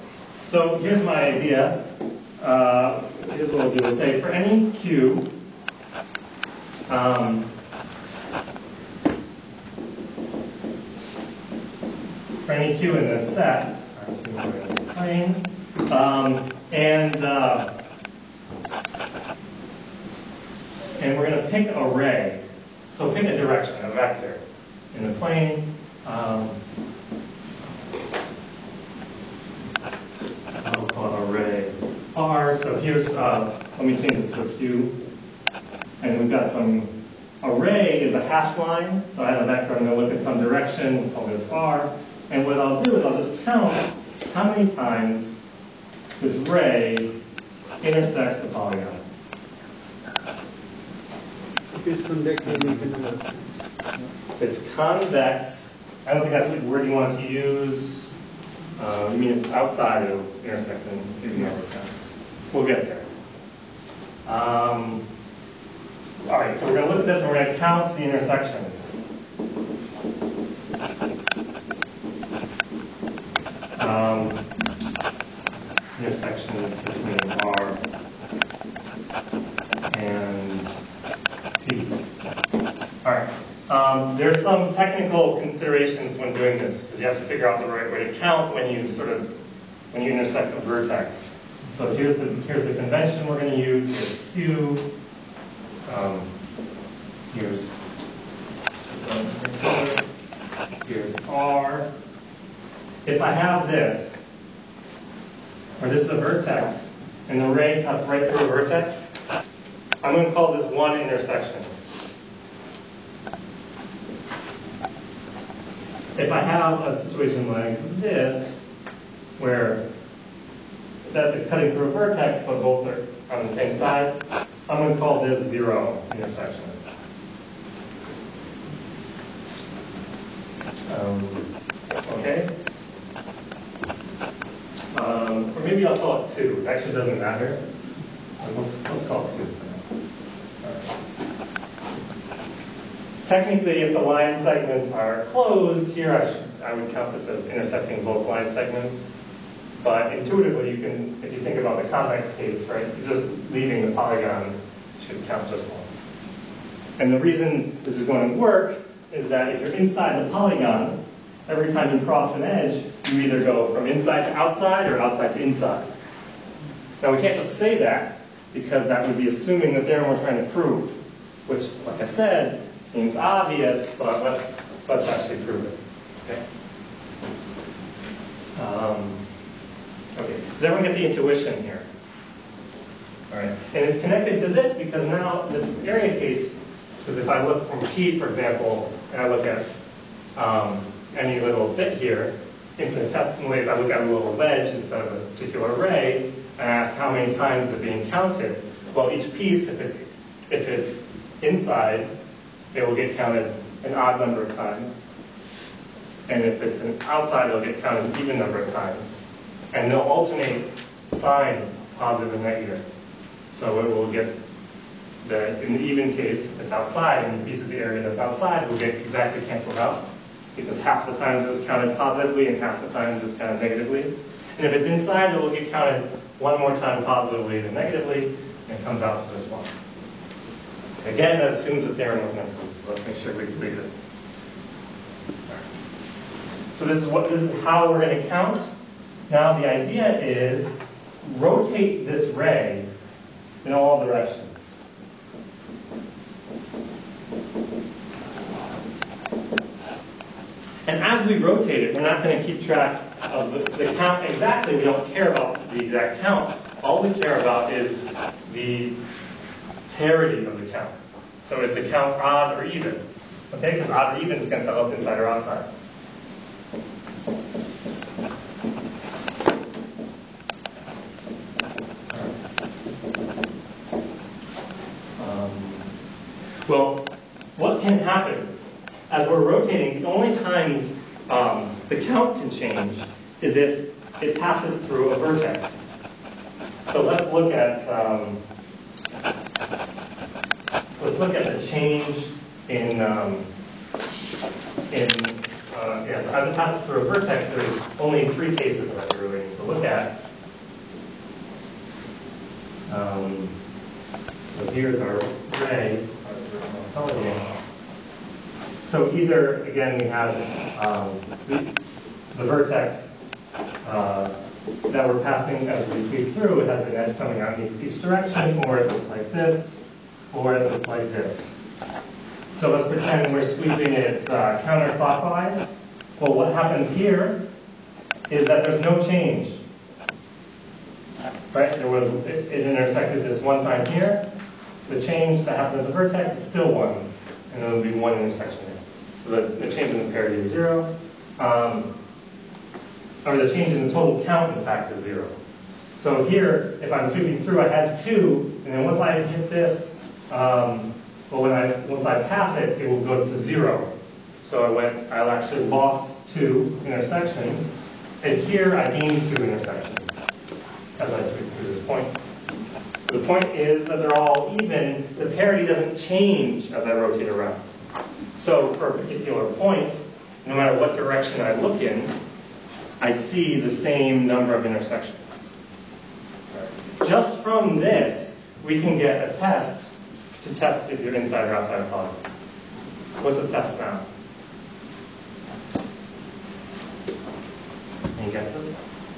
So here's my idea. Here's what we'll do. We'll say for any q, for any q in this set, plane, and we're going to pick a ray. So pick a direction, a vector in the plane. I'll call it array R. So here's, let me change this to a Q. And we've got some, array is a hash line. So I have a vector, I'm going to look at some direction, we'll call this R. And what I'll do is I'll just count how many times this ray intersects the polygon. If it's convex, you make a number of times. If it's convex, I don't think that's the word you want to use. You mean if it's outside, it'll intersect in a number of times. We'll get there. All right, so we're going to look at this and we're going to count the intersections. Intersections between R and P. All right. There's some technical considerations when doing this because you have to figure out the right way to count when you intersect a vertex. So here's the convention we're going to use. Here's Q. Here's R. If I have this, or this is a vertex, and the ray cuts right through a vertex, I'm going to call this one intersection. If I have a situation like this, where that is cutting through a vertex, but both are on the same side, I'm going to call this zero intersection. Okay? Or maybe I'll call it 2. It actually doesn't matter. Let's call it 2. Right. Technically, if the line segments are closed, here I would count this as intersecting both line segments. But intuitively, you can, if you think about the convex case, right, just leaving the polygon should count just once. And the reason this is going to work is that if you're inside the polygon, every time you cross an edge, you either go from inside to outside or outside to inside. Now we can't just say that because that would be assuming the theorem we're trying to prove, which, like I said, seems obvious, but let's actually prove it. Okay. Okay. Does everyone get the intuition here? All right. And it's connected to this because now this area case, because if I look from P, for example, and I look at any little bit here, infinitesimally, if I look at a little wedge instead of a particular array, and ask how many times is it being counted, well, each piece, if it's inside, it will get counted an odd number of times. And if it's outside, it'll get counted an even number of times. And they'll alternate sign, positive and negative. So it will get, in the even case, if it's outside, and the piece of the area that's outside will get exactly canceled out, because half the times it was counted positively and half the times it was counted negatively. And if it's inside, it will get counted one more time positively than negatively, and it comes out to just once. Again, that assumes the theorem we're going to prove, so let's make sure we agree with it. So this is how we're going to count. Now the idea is rotate this ray in all directions. And as we rotate it, we're not going to keep track of the count exactly. We don't care about the exact count. All we care about is the parity of the count. So is the count odd or even? Okay, because odd or even is going to tell us inside or outside. Well, what can happen? As we're rotating, the only times the count can change is if it passes through a vertex. So let's look at the change in yes, as it passes through a vertex, there's only 3 cases that we really need to look at. So here's our ray, our polygon. So either, again, we have the vertex that we're passing as we sweep through. It has an edge coming out in each direction, or it looks like this, or it looks like this. So let's pretend we're sweeping it counterclockwise. Well, what happens here is that there's no change. Right? It intersected this one time here. The change that happened at the vertex is still 1, and it'll be 1 intersection here. So the change in the parity is 0. Or the change in the total count, in fact, is 0. So here, if I'm sweeping through, I had 2, and then once I hit this, once I pass it, it will go to 0. So I actually lost 2 intersections, and here I gained 2 intersections as I sweep through this point. The point is that they're all even. The parity doesn't change as I rotate around. So for a particular point, no matter what direction I look in, I see the same number of intersections. Just from this, we can get a test to test if you're inside or outside of polygon. What's the test now? Any guesses?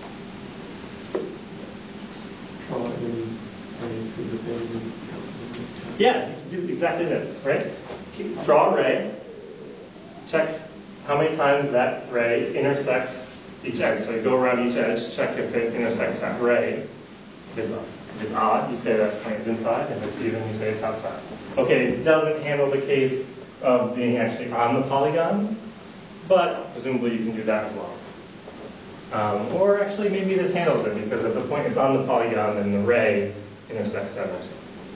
Yeah, you can do exactly this, right? Draw a ray, check how many times that ray intersects each edge. So you go around each edge, check if it intersects that ray. If it's odd, you say that point is inside. If it's even, you say it's outside. Okay, it doesn't handle the case of being actually on the polygon, but presumably you can do that as well. Or actually, maybe this handles it, because if the point is on the polygon, then the ray intersects that also.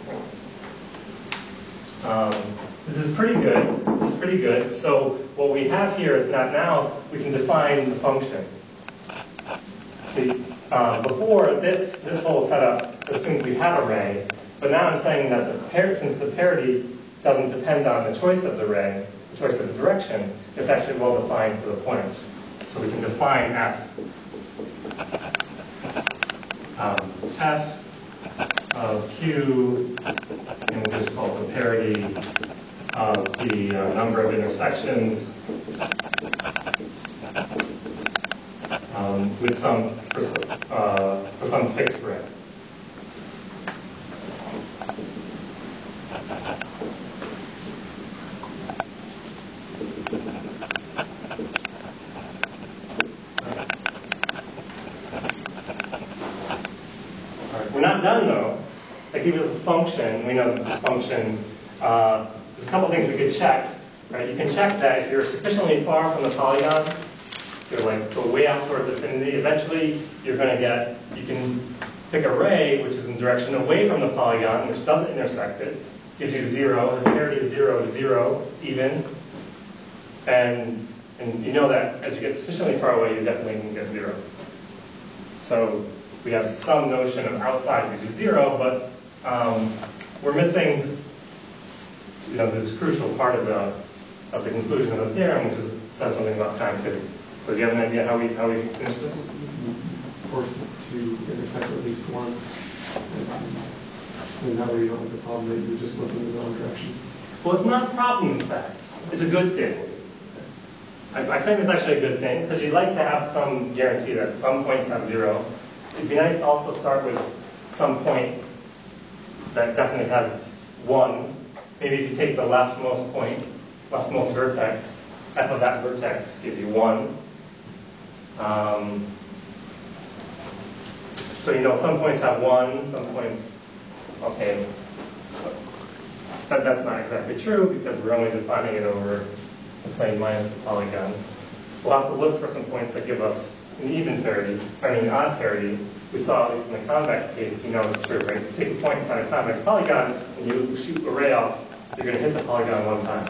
This is pretty good. This is pretty good. So what we have here is that now we can define the function. See, before this whole setup assumed we had a ray, but now I'm saying that since the parity doesn't depend on the choice of the ray, the choice of the direction, it's actually well defined for the points. So we can define f. F of q, and we'll just call it the parity of the number of intersections with for some fixed ray. We're not done though. That gives us a function. We know that this function, there's a couple things we could check. Right? You can check that if you're sufficiently far from the polygon, you're like go way out towards infinity, eventually you're going to get, you can pick a ray which is in direction away from the polygon, which doesn't intersect it, gives you 0. The parity of 0 is 0, it's even. And you know that as you get sufficiently far away, you definitely can get 0. So we have some notion of outside gives you 0, but we're missing, this crucial part of the conclusion of the theorem, which says something about connectivity. So do you have an idea how we finish this? Force it to intersect at least once, and that way you don't have the problem that you're just looking in the wrong direction. Well, it's not a problem, in fact. It's a good thing. I think it's actually a good thing, because you'd like to have some guarantee that some points have 0. It'd be nice to also start with some point that definitely has 1. Maybe if you take the leftmost point, leftmost vertex, f of that vertex gives you 1. So some points have 1, some points, okay. But that's not exactly true, because we're only defining it over the plane minus the polygon. We'll have to look for some points that give us an even parity, odd parity. We saw, at least in the convex case, it's true, right? If you take a point inside a convex polygon, and you shoot a ray off, you're going to hit the polygon one time.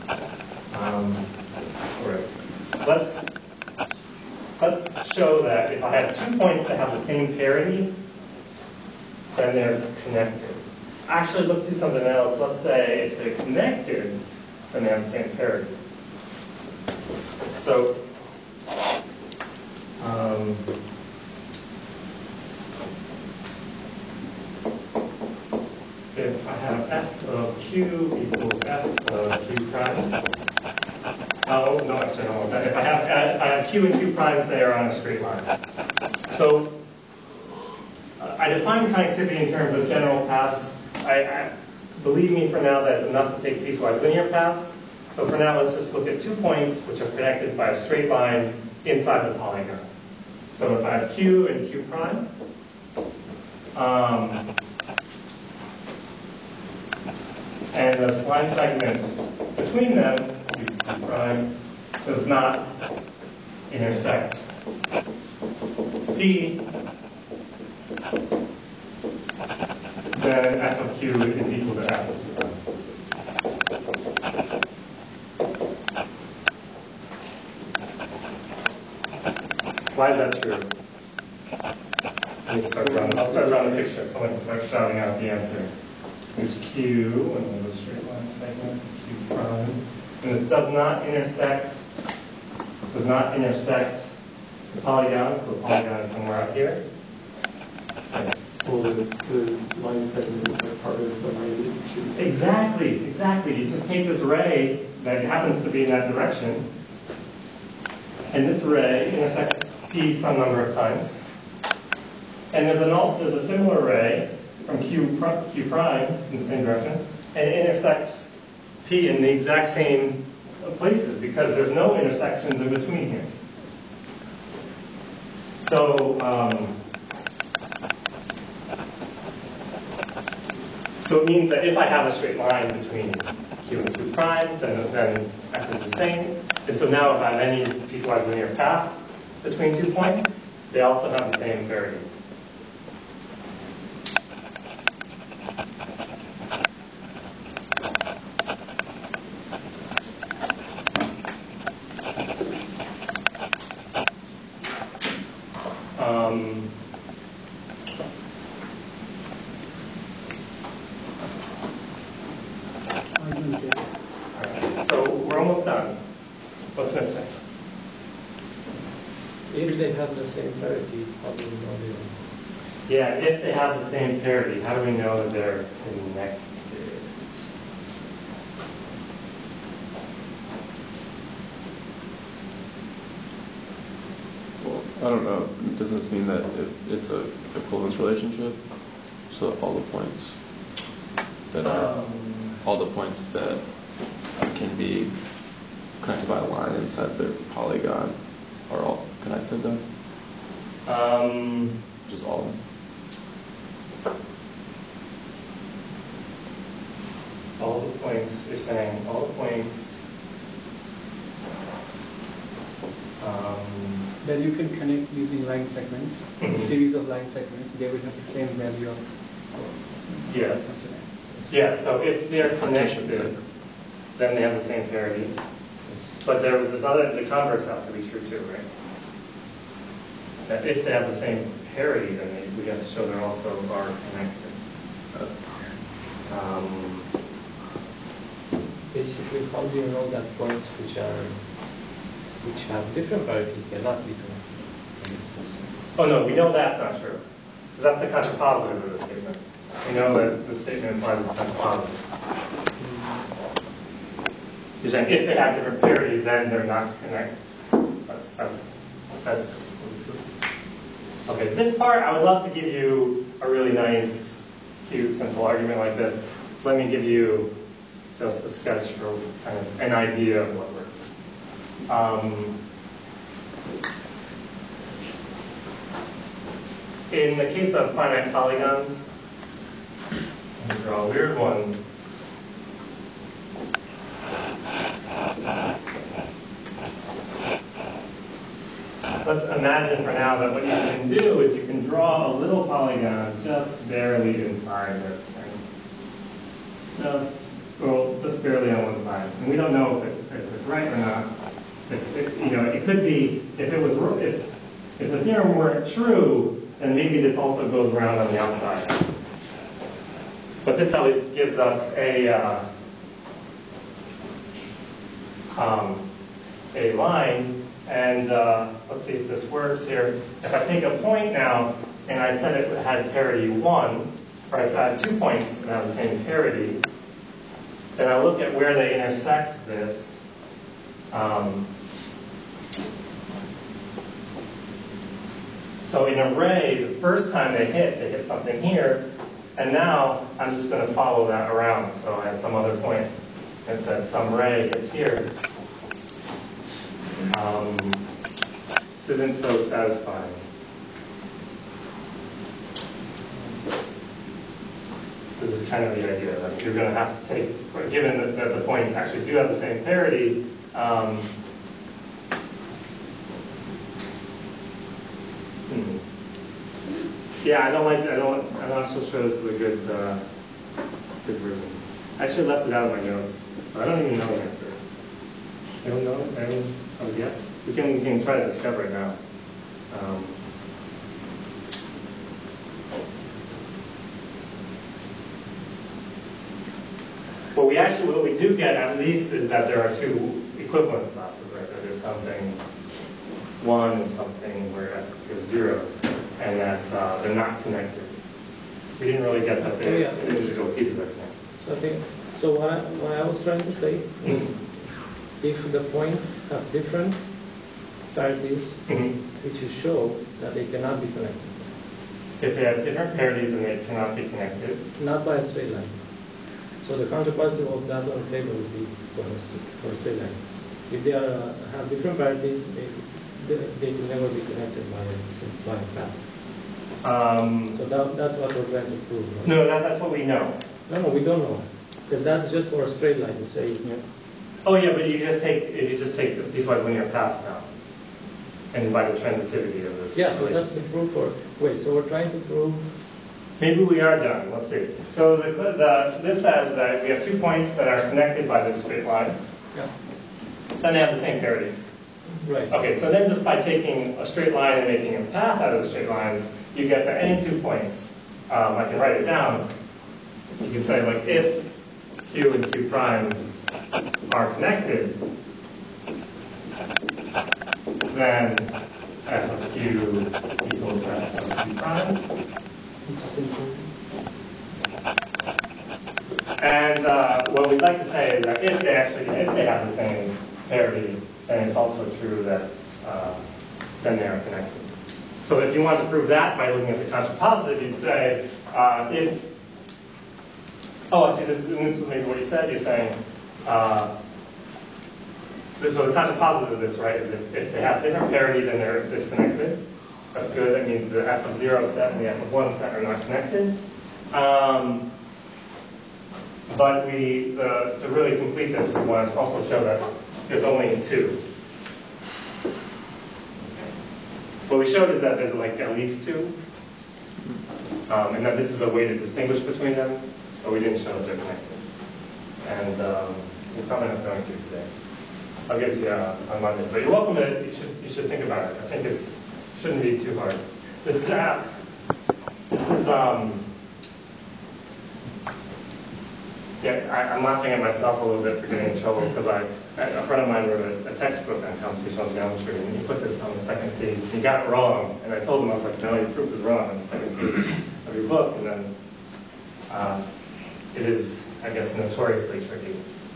All right. Let's show that if I have 2 points that have the same parity, then they're connected. Actually, let's do something else. Let's say if they're connected, then they have the same parity. So, Q equals F of Q prime. Oh, no, actually, I don't want that. If I have Q and Q prime, say, are on a straight line. So I define connectivity in terms of general paths. Believe me for now that it's enough to take piecewise linear paths. So for now, let's just look at 2 points which are connected by a straight line inside the polygon. So if I have Q and Q prime, and this line segment between them, Q prime, does not intersect P, then F of Q is equal to F of Q prime. Why is that true? Let me start drawing. I'll start drawing a picture. Someone can start shouting out the answer. There's Q, and there's a straight line segment, Q prime, and it does not intersect the polygon. So the polygon is somewhere out here. Well, the line segment is like part of the ray that you choose. Exactly. You just take this ray that happens to be in that direction, and this ray intersects P some number of times. And there's a similar ray from Q prime in the same direction, and it intersects P in the exact same places because there's no intersections in between here. So, so it means that if I have a straight line between Q and Q prime, then F is the same. And so now if I have any piecewise linear path between 2 points, they also have the same parity. So we're almost done. What's missing? If they have the same parity, how do we know they are? Yeah, if they have the same parity, how do we know that they're connected? Well, I don't know. Does this mean that it's a equivalence relationship? So all the points that can be connected by a line inside the polygon are all connected then? Just all of them? All the points, you're saying all the points. Then you can connect using line segments, a series of line segments. They will have the same value of. Yes. Yeah, so if they're connected, then they have the same parity. But there was this other, the converse has to be true too, right? That if they have the same parity, then we have to show they also are connected. Basically, how do you know that points which have different parity cannot be connected? Oh no, we know that's not true. Because that's the contrapositive of the statement. We know that the statement implies it's contrapositive. You're saying if they have different parity, then they're not connected. That's okay. This part, I would love to give you a really nice, cute, simple argument like this. Let me give you just a sketch for kind of an idea of what works. In the case of finite polygons, I'm going to draw a weird one. Let's imagine for now that what you can do is you can draw a little polygon just barely inside this thing. Just barely on one side. And we don't know if it's right or not. It could be, if the theorem weren't true, then maybe this also goes around on the outside. But this at least gives us a line. And let's see if this works here. If I take a point now, and I said it had parity 1, or if I have 2 points that have the same parity, then I look at where they intersect this. So in array, the first time they hit something here, and now I'm just going to follow that around. So at some other point, it said some ray hits here. This isn't so satisfying. This is kind of the idea that you're going to have to take, given that the points actually do have the same parity. Yeah, I'm not so sure this is a good version. I actually left it out of my notes, so I don't even know the answer. I don't know it. I would guess. We can try to discover it now. What we do get at least is that there are two equivalence classes, right? That there's something 1 and something where f is 0, and that they're not connected. We didn't really get that the individual pieces are connected. So what I was trying to say is, if the points have different parities, which you show that they cannot be connected. If they have different parities, then they cannot be connected. Not by a straight line. So the counterpositive of that on the table would be for a straight line. If they have different parities, they can never be connected by a path. So that's what we're trying to prove. Right? No, that's what we know. No, we don't know. Because that's just for a straight line. You say. Yeah. Oh yeah, but if you just take the piecewise linear path now, and by the transitivity of this. Yeah, so that's the proof for. Wait, so we're trying to prove. Maybe we are done. Let's see. So this says that we have 2 points that are connected by this straight line. Yeah. Then they have the same parity. Right. Okay, so then just by taking a straight line and making a path out of the straight lines, you get that any 2 points. I can write it down. You can say like if Q and Q prime are connected, then f of Q equals f of Q prime. And what we'd like to say is that if they have the same parity, then it's also true that then they are connected. So if you want to prove that by looking at the contrapositive, you'd say this is maybe what you said. You're saying so the contrapositive of this, right, is if they have different parity, then they're disconnected. That's good. That means the f of 0 set and the f of 1 set are not connected. But to really complete this, we want to also show that there's only 2. What we showed is that there's like at least 2, and that this is a way to distinguish between them, but we didn't show that they're connected. And we're probably not going to today. I'll get to you on Monday. But you're welcome to. You should think about it. I think it shouldn't be too hard. This is I'm laughing at myself a little bit for getting in trouble because a friend of mine wrote a textbook on computational geometry, and he put this on the second page. He got it wrong, and I told him, I was like, no, your proof is wrong on the second page of your book. And then it is, I guess, notoriously tricky.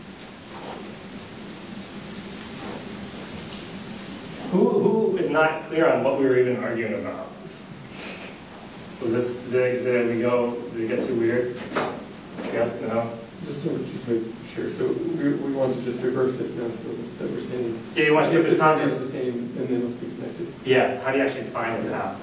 Who is not clear on what we were even arguing about? Was this, did it get too weird? Yes, no? Just to make sure, so we want to just reverse this now, so that we're saying yeah, you want to if put the converse is the same, and they must be connected. Yes. How do you actually find the path?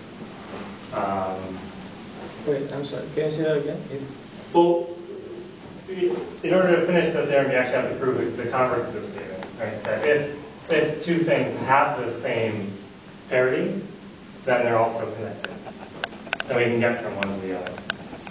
Wait, I'm sorry. Can you say that again? Well, in order to finish the theorem, you actually have to prove the converse of this statement, right? That if 2 things have the same parity, then they're also connected. Then we can get from one to the other.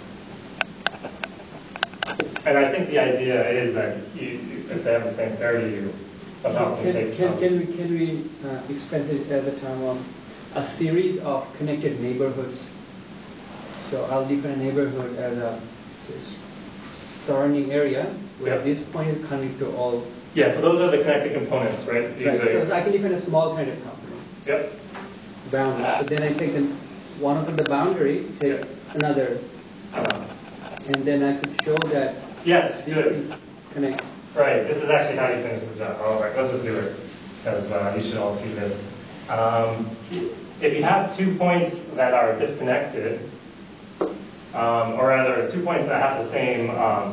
And I think the idea is that if they have the same parity, you somehow can take some. Can we express it at the term of a series of connected neighborhoods? So I'll define a neighborhood as a surrounding area where this point is connected to all. Yeah, so those are the connected components, right? Right. So I can define a small connected component. Yep. Boundary. So then I take one of the boundary, take another, and then I could show that. Yes, good. connect. Right, this is actually how you finish the job. All right, let's just do it, because you should all see this. If you have 2 points that are disconnected, or rather 2 points that have the same,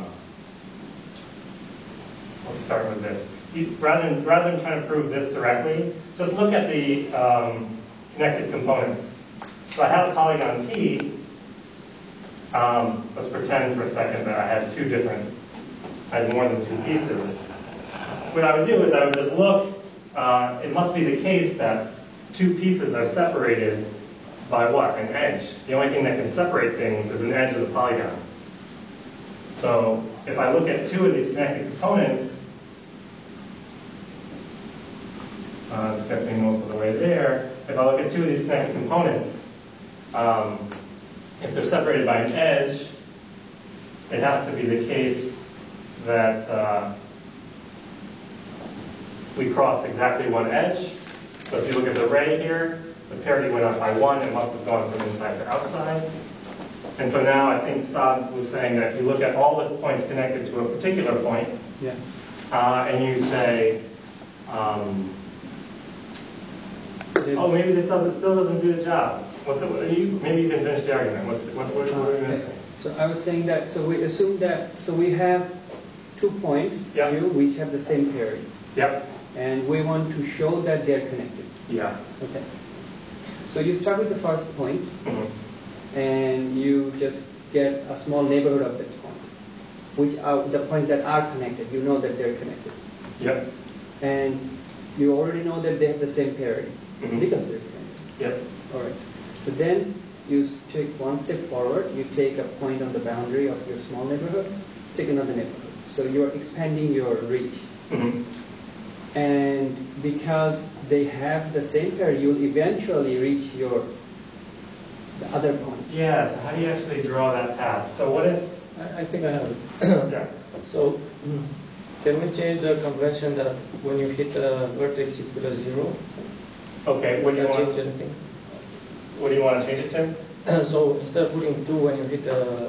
let's start with this. Rather than trying to prove this directly, just look at the connected components. So I have a polygon P. Let's pretend for a second that I had I had more than 2 pieces. What I would do is I would just look, it must be the case that 2 pieces are separated by what? An edge. The only thing that can separate things is an edge of the polygon. So if I look at 2 of these connected components, this gets me most of the way there. If I look at 2 of these connected components, if they're separated by an edge, it has to be the case that we crossed exactly one edge. So if you look at the ray here, the parity went up by 1, it must have gone from inside to outside. And so now I think Saad was saying that you look at all the points connected to a particular point, Yeah. And you say, oh, maybe this still doesn't do the job. Maybe you can finish the argument. What are we missing? So I was saying that, so we assume that, so we have 2 points, Yep. U, which have the same parity. Yep. And we want to show that they're connected. Yeah. Okay. So you start with the first point, Mm-hmm. and you just get a small neighborhood of that point, which are the points that are connected. You know that they're connected. Yep. And you already know that they have the same parity, Mhm. because they're connected. Yep. All right. So then you take one step forward, you take a point on the boundary of your small neighborhood, take another neighborhood. So you're expanding your reach. Mm-hmm. And because they have the same parity, you'll eventually reach the other point. Yeah, so how do you actually draw that path? So what if, I think I have it. yeah, So, can we change the convention that when you hit a vertex you put a 0? okay, what do you Can I want, change anything? what do you want to change it to? So instead of putting 2 when you hit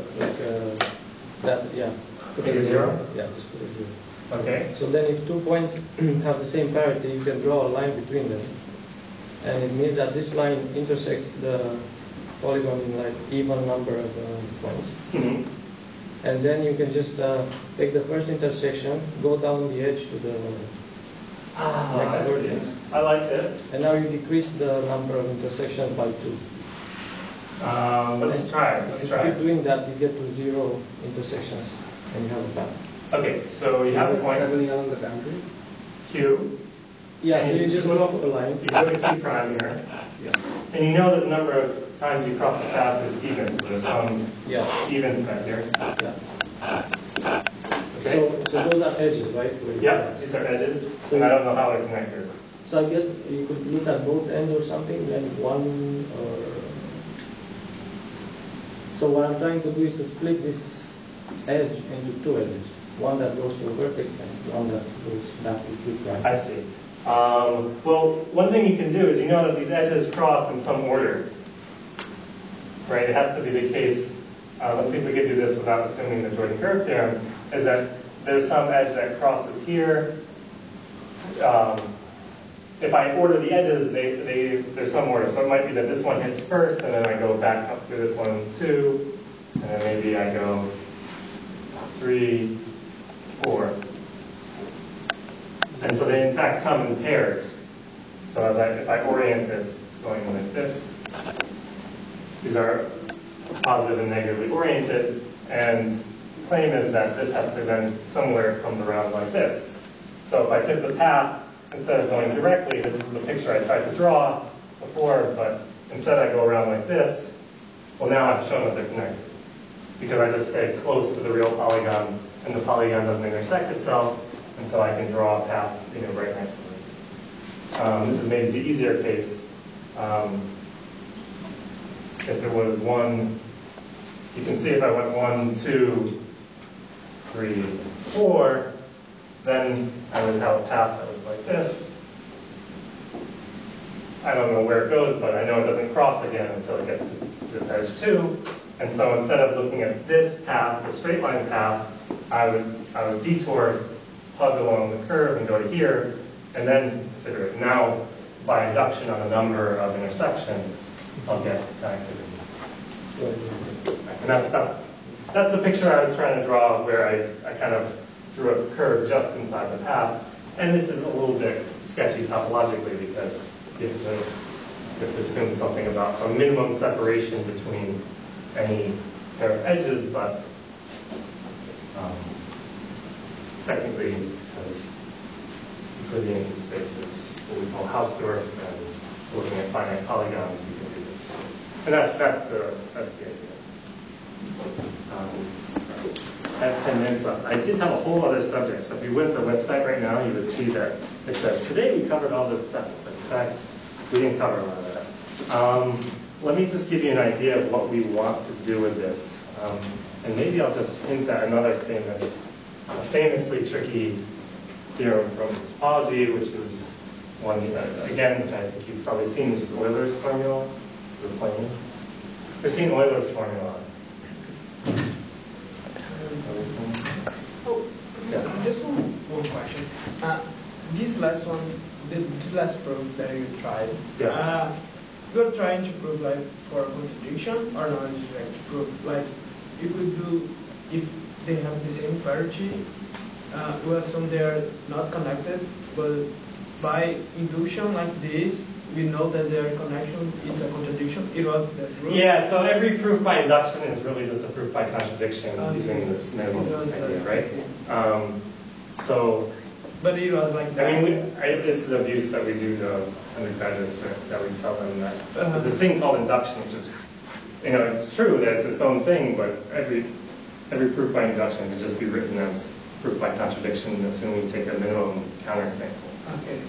that, yeah. Put a 0? Yeah, just put a 0. Okay. So then if 2 points have the same parity, you can draw a line between them. And it means that this line intersects the polygon in like even number of points. Mm-hmm. And then you can just take the first intersection, go down the edge to the I next see. vertex. I like this. And now you decrease the number of intersections by 2. Let's try it. Let's If you try keep it. doing that, you get to 0 intersections, and you have a path. Okay, so you have a point Traveling along the boundary. Q. Yeah, And so you just put- drop a line. You put a Q prime here. Yeah. And you know that the number of times you cross the path is even, so there's some Yeah. even set here. Yeah. Okay? So those are edges, right? Where you Yeah, cross. these are edges, and I don't know how they're connected. So I guess you could look at both ends or something, then one or... So what I'm trying to do is to split this edge into 2 edges. One that goes to a vertex and one that goes back to 2 prime. I see. Well, one thing you can do is you know that these edges cross in some order. Right? It has to be the case. Let's see if we can do this without assuming the Jordan curve theorem, is that there's some edge that crosses here. If I order the edges, there's some order. So it might be that this one hits first, and then I go back up through this one 2, and then maybe I go 3, 4. And so they in fact come in pairs. So if I orient this, it's going like this. These are positive and negatively oriented, and the claim is that this has to then somewhere comes around like this. So if I took the path, instead of going directly, this is the picture I tried to draw before, but instead I go around like this, well now I've shown that they're connected. Because I just stay close to the real polygon, and the polygon doesn't intersect itself, and so I can draw a path right next to it. This is maybe the easier case. If it was 1, you can see if I went 1, 2, 3, 4, then I would have a path that was like this. I don't know where it goes, but I know it doesn't cross again until it gets to this edge 2. And so instead of looking at this path, the straight line path, I would detour, plug along the curve and go to here, and then consider it. Now, by induction on a number of intersections, I'll get connectivity. And that's the picture I was trying to draw, where I kind of drew a curve just inside the path. And this is a little bit sketchy topologically because you have to assume something about some minimum separation between any pair of edges, but technically, because Euclidean spaces, what we call Hausdorff, and looking at finite polygons, you can do this. And that's the idea. I have 10 minutes left. I did have a whole other subject, so if you went to the website right now, you would see that it says, today we covered all this stuff, but in fact, we didn't cover a lot of that. Let me just give you an idea of what we want to do with this. And maybe I'll just hint at another famously tricky theorem from topology, which is one, again, which I think you've probably seen. This is Euler's formula for the plane. We've seen Euler's formula. Just one question. This last one, this last proof that you tried, you're trying to prove like for a contradiction or not trying to prove like you could do if they have the same parity, we assume they are not connected, but by induction like this, we know that their connection is a contradiction. It was the proof. Yeah, so every proof by induction is really just a proof by contradiction using this minimum idea, right? But it was like that. I mean, this is abuse that we do to undergraduates, that we tell them that there's this thing called induction, which is, it's true that it's its own thing, but every proof by induction can just be written as proof by contradiction, assuming you take a minimum counterexample. Okay.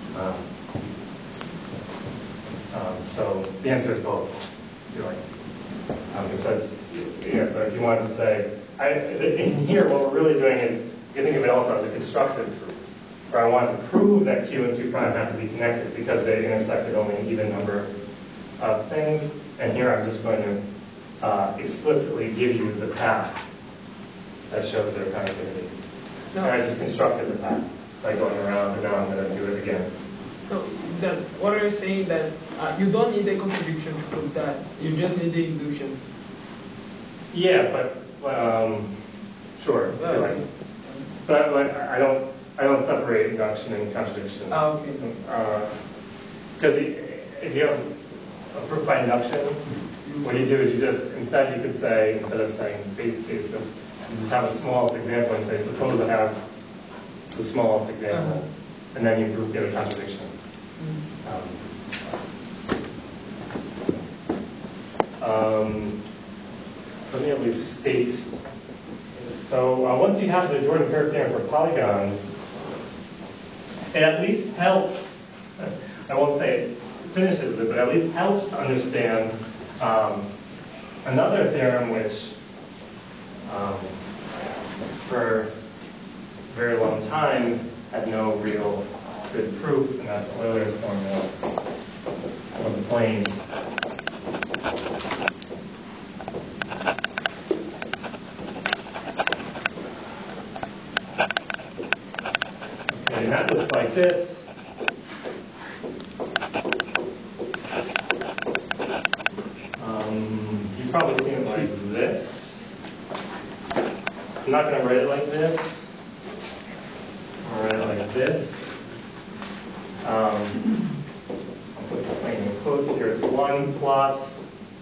So the answer is both, if you like. It says, so if you wanted to say, in here what we're really doing is, you think of it also as a constructive proof, where I want to prove that Q and Q prime have to be connected because they intersected only an even number of things. And here I'm just going to explicitly give you the path that shows their connectivity. And I just constructed the path by going around, and now I'm going to do it again. So that what are you saying that you don't need a contradiction to prove that, you just need the induction? Yeah, but sure, if you like. But I don't separate induction and contradiction. Okay. Because if you have a proof by induction, what you do is you just, instead you could say, instead of saying baseless, you just have a smallest example and say, suppose I have the smallest example, and then you get a contradiction. Let me at least state. So once you have the Jordan curve theorem for polygons, it at least helps, I won't say it finishes it, but at least helps to understand another theorem which for a very long time had no real good proof, and that's Euler's formula of the plane. Okay, and that looks like this. You've probably seen it like this. I'm not going to write it like this. I'll write it like this. I'll put the plane in quotes here. It's 1 plus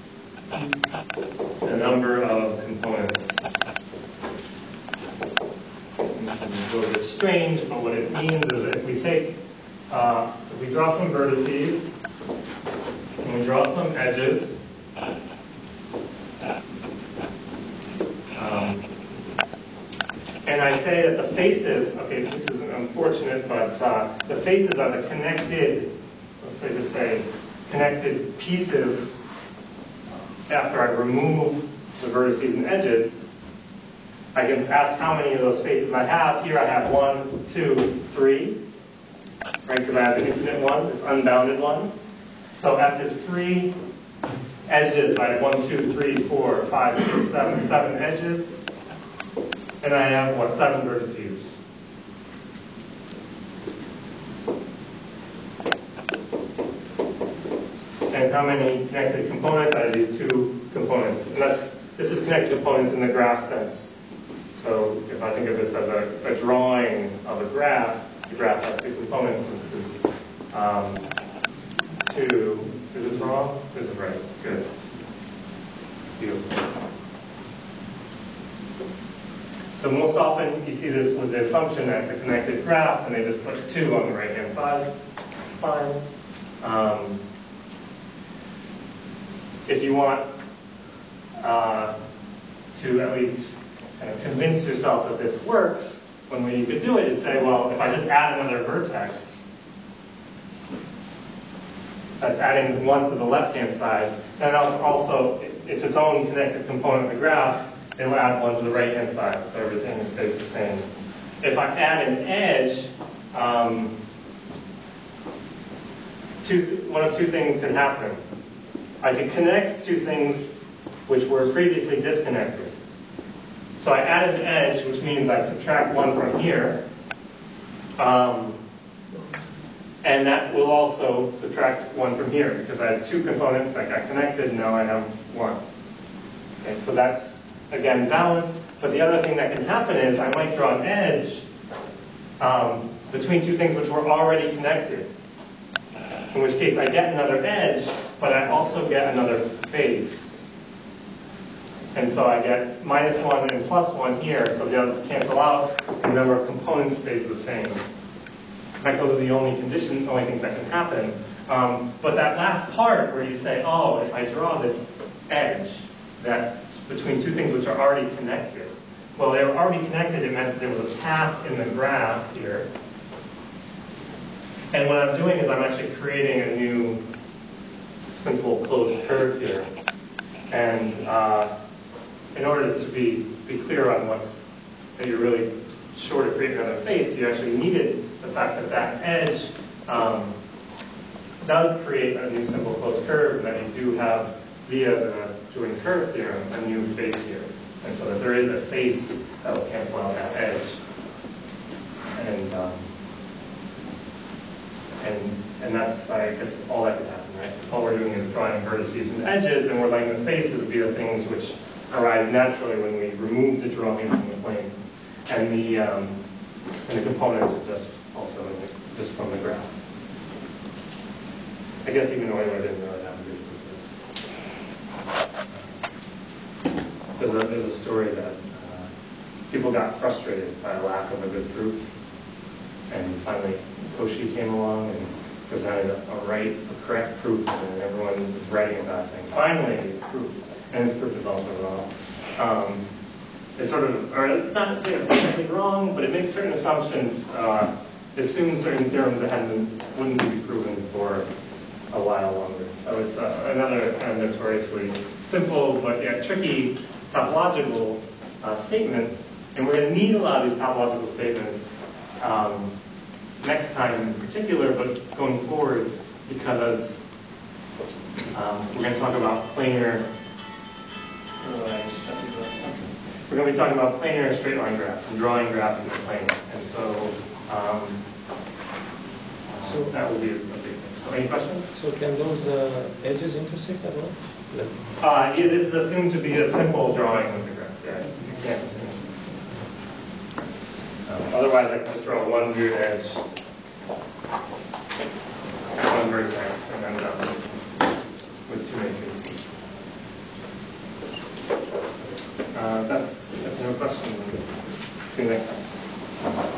the number of components. This is a little bit strange, but what it means is that if we take, if we draw some vertices, and we draw some edges, and I say that the faces, okay, this is unfortunate, but the faces are the connected, let's say just say, connected pieces after I remove the vertices and edges. I can ask how many of those faces I have. Here I have 1, 2, 3, right, because I have an infinite one, this unbounded one. So at this 3 edges, I have 1, 2, 3, 4, 5, 6, 7 edges. And I have, what, 7 vertices. And how many connected components? I have these 2 components. And this is connected components in the graph sense. So if I think of this as a drawing of a graph, the graph has 2 components. And this is 2. Is this wrong? This is right. Good. Beautiful. So most often you see this with the assumption that it's a connected graph, and they just put 2 on the right-hand side. It's fine. If you want to at least kind of convince yourself that this works, one way you could do it is say, well, if I just add another vertex, that's adding 1 to the left-hand side, and also it's its own connected component of the graph, it will add 1 to the right-hand side, so everything stays the same. If I add an edge, one of 2 things can happen. I could connect 2 things which were previously disconnected. So I added an edge, which means I subtract 1 from here. And that will also subtract 1 from here, because I had 2 components that got connected, and now I have 1. Okay, so that's, again, balanced. But the other thing that can happen is I might draw an edge between 2 things which were already connected. In which case I get another edge, but I also get another face. And so I get -1 and +1 here, so the others cancel out, and the number of components stays the same. In fact, those are the only conditions, only things that can happen. But that last part where you say, oh, if I draw this edge that between 2 things which are already connected, well, they were already connected, it meant there was a path in the graph here. And what I'm doing is I'm actually creating a new simple closed curve here. And in order to be clear on that you're really sure to create another face, you actually needed the fact that that edge does create a new simple closed curve, and that you do have, via the joint curve theorem, a new face here. And so that there is a face that will cancel out that edge. And that's, I guess, all that could happen, right? Because all we're doing is drawing vertices and edges, and we're letting the faces be the things which arise naturally when we remove the drawing from the plane. And the components are just also just from the graph. I guess even though I didn't really have a good proof of this. There's a story that people got frustrated by a lack of a good proof. And finally, Cauchy came along and presented a correct proof, and everyone was writing about it, saying, finally, proof. And his proof is also wrong. It's sort of, or it's not technically wrong, but it makes certain assumptions, assumes certain theorems that wouldn't be proven for a while longer. So it's another kind of notoriously simple but yet tricky topological statement. And we're going to need a lot of these topological statements next time in particular, but going forward, because we're going to talk about planar. We're going to be talking about planar straight line graphs and drawing graphs in the plane, and so that will be a big thing. So, any questions? So can those edges intersect at all? Yeah, this is assumed to be a simple drawing of the graph. Yeah, you can't. Otherwise, I can just draw one weird edge, one vertex, and then done with 2 matrices. That's no question. See you next time.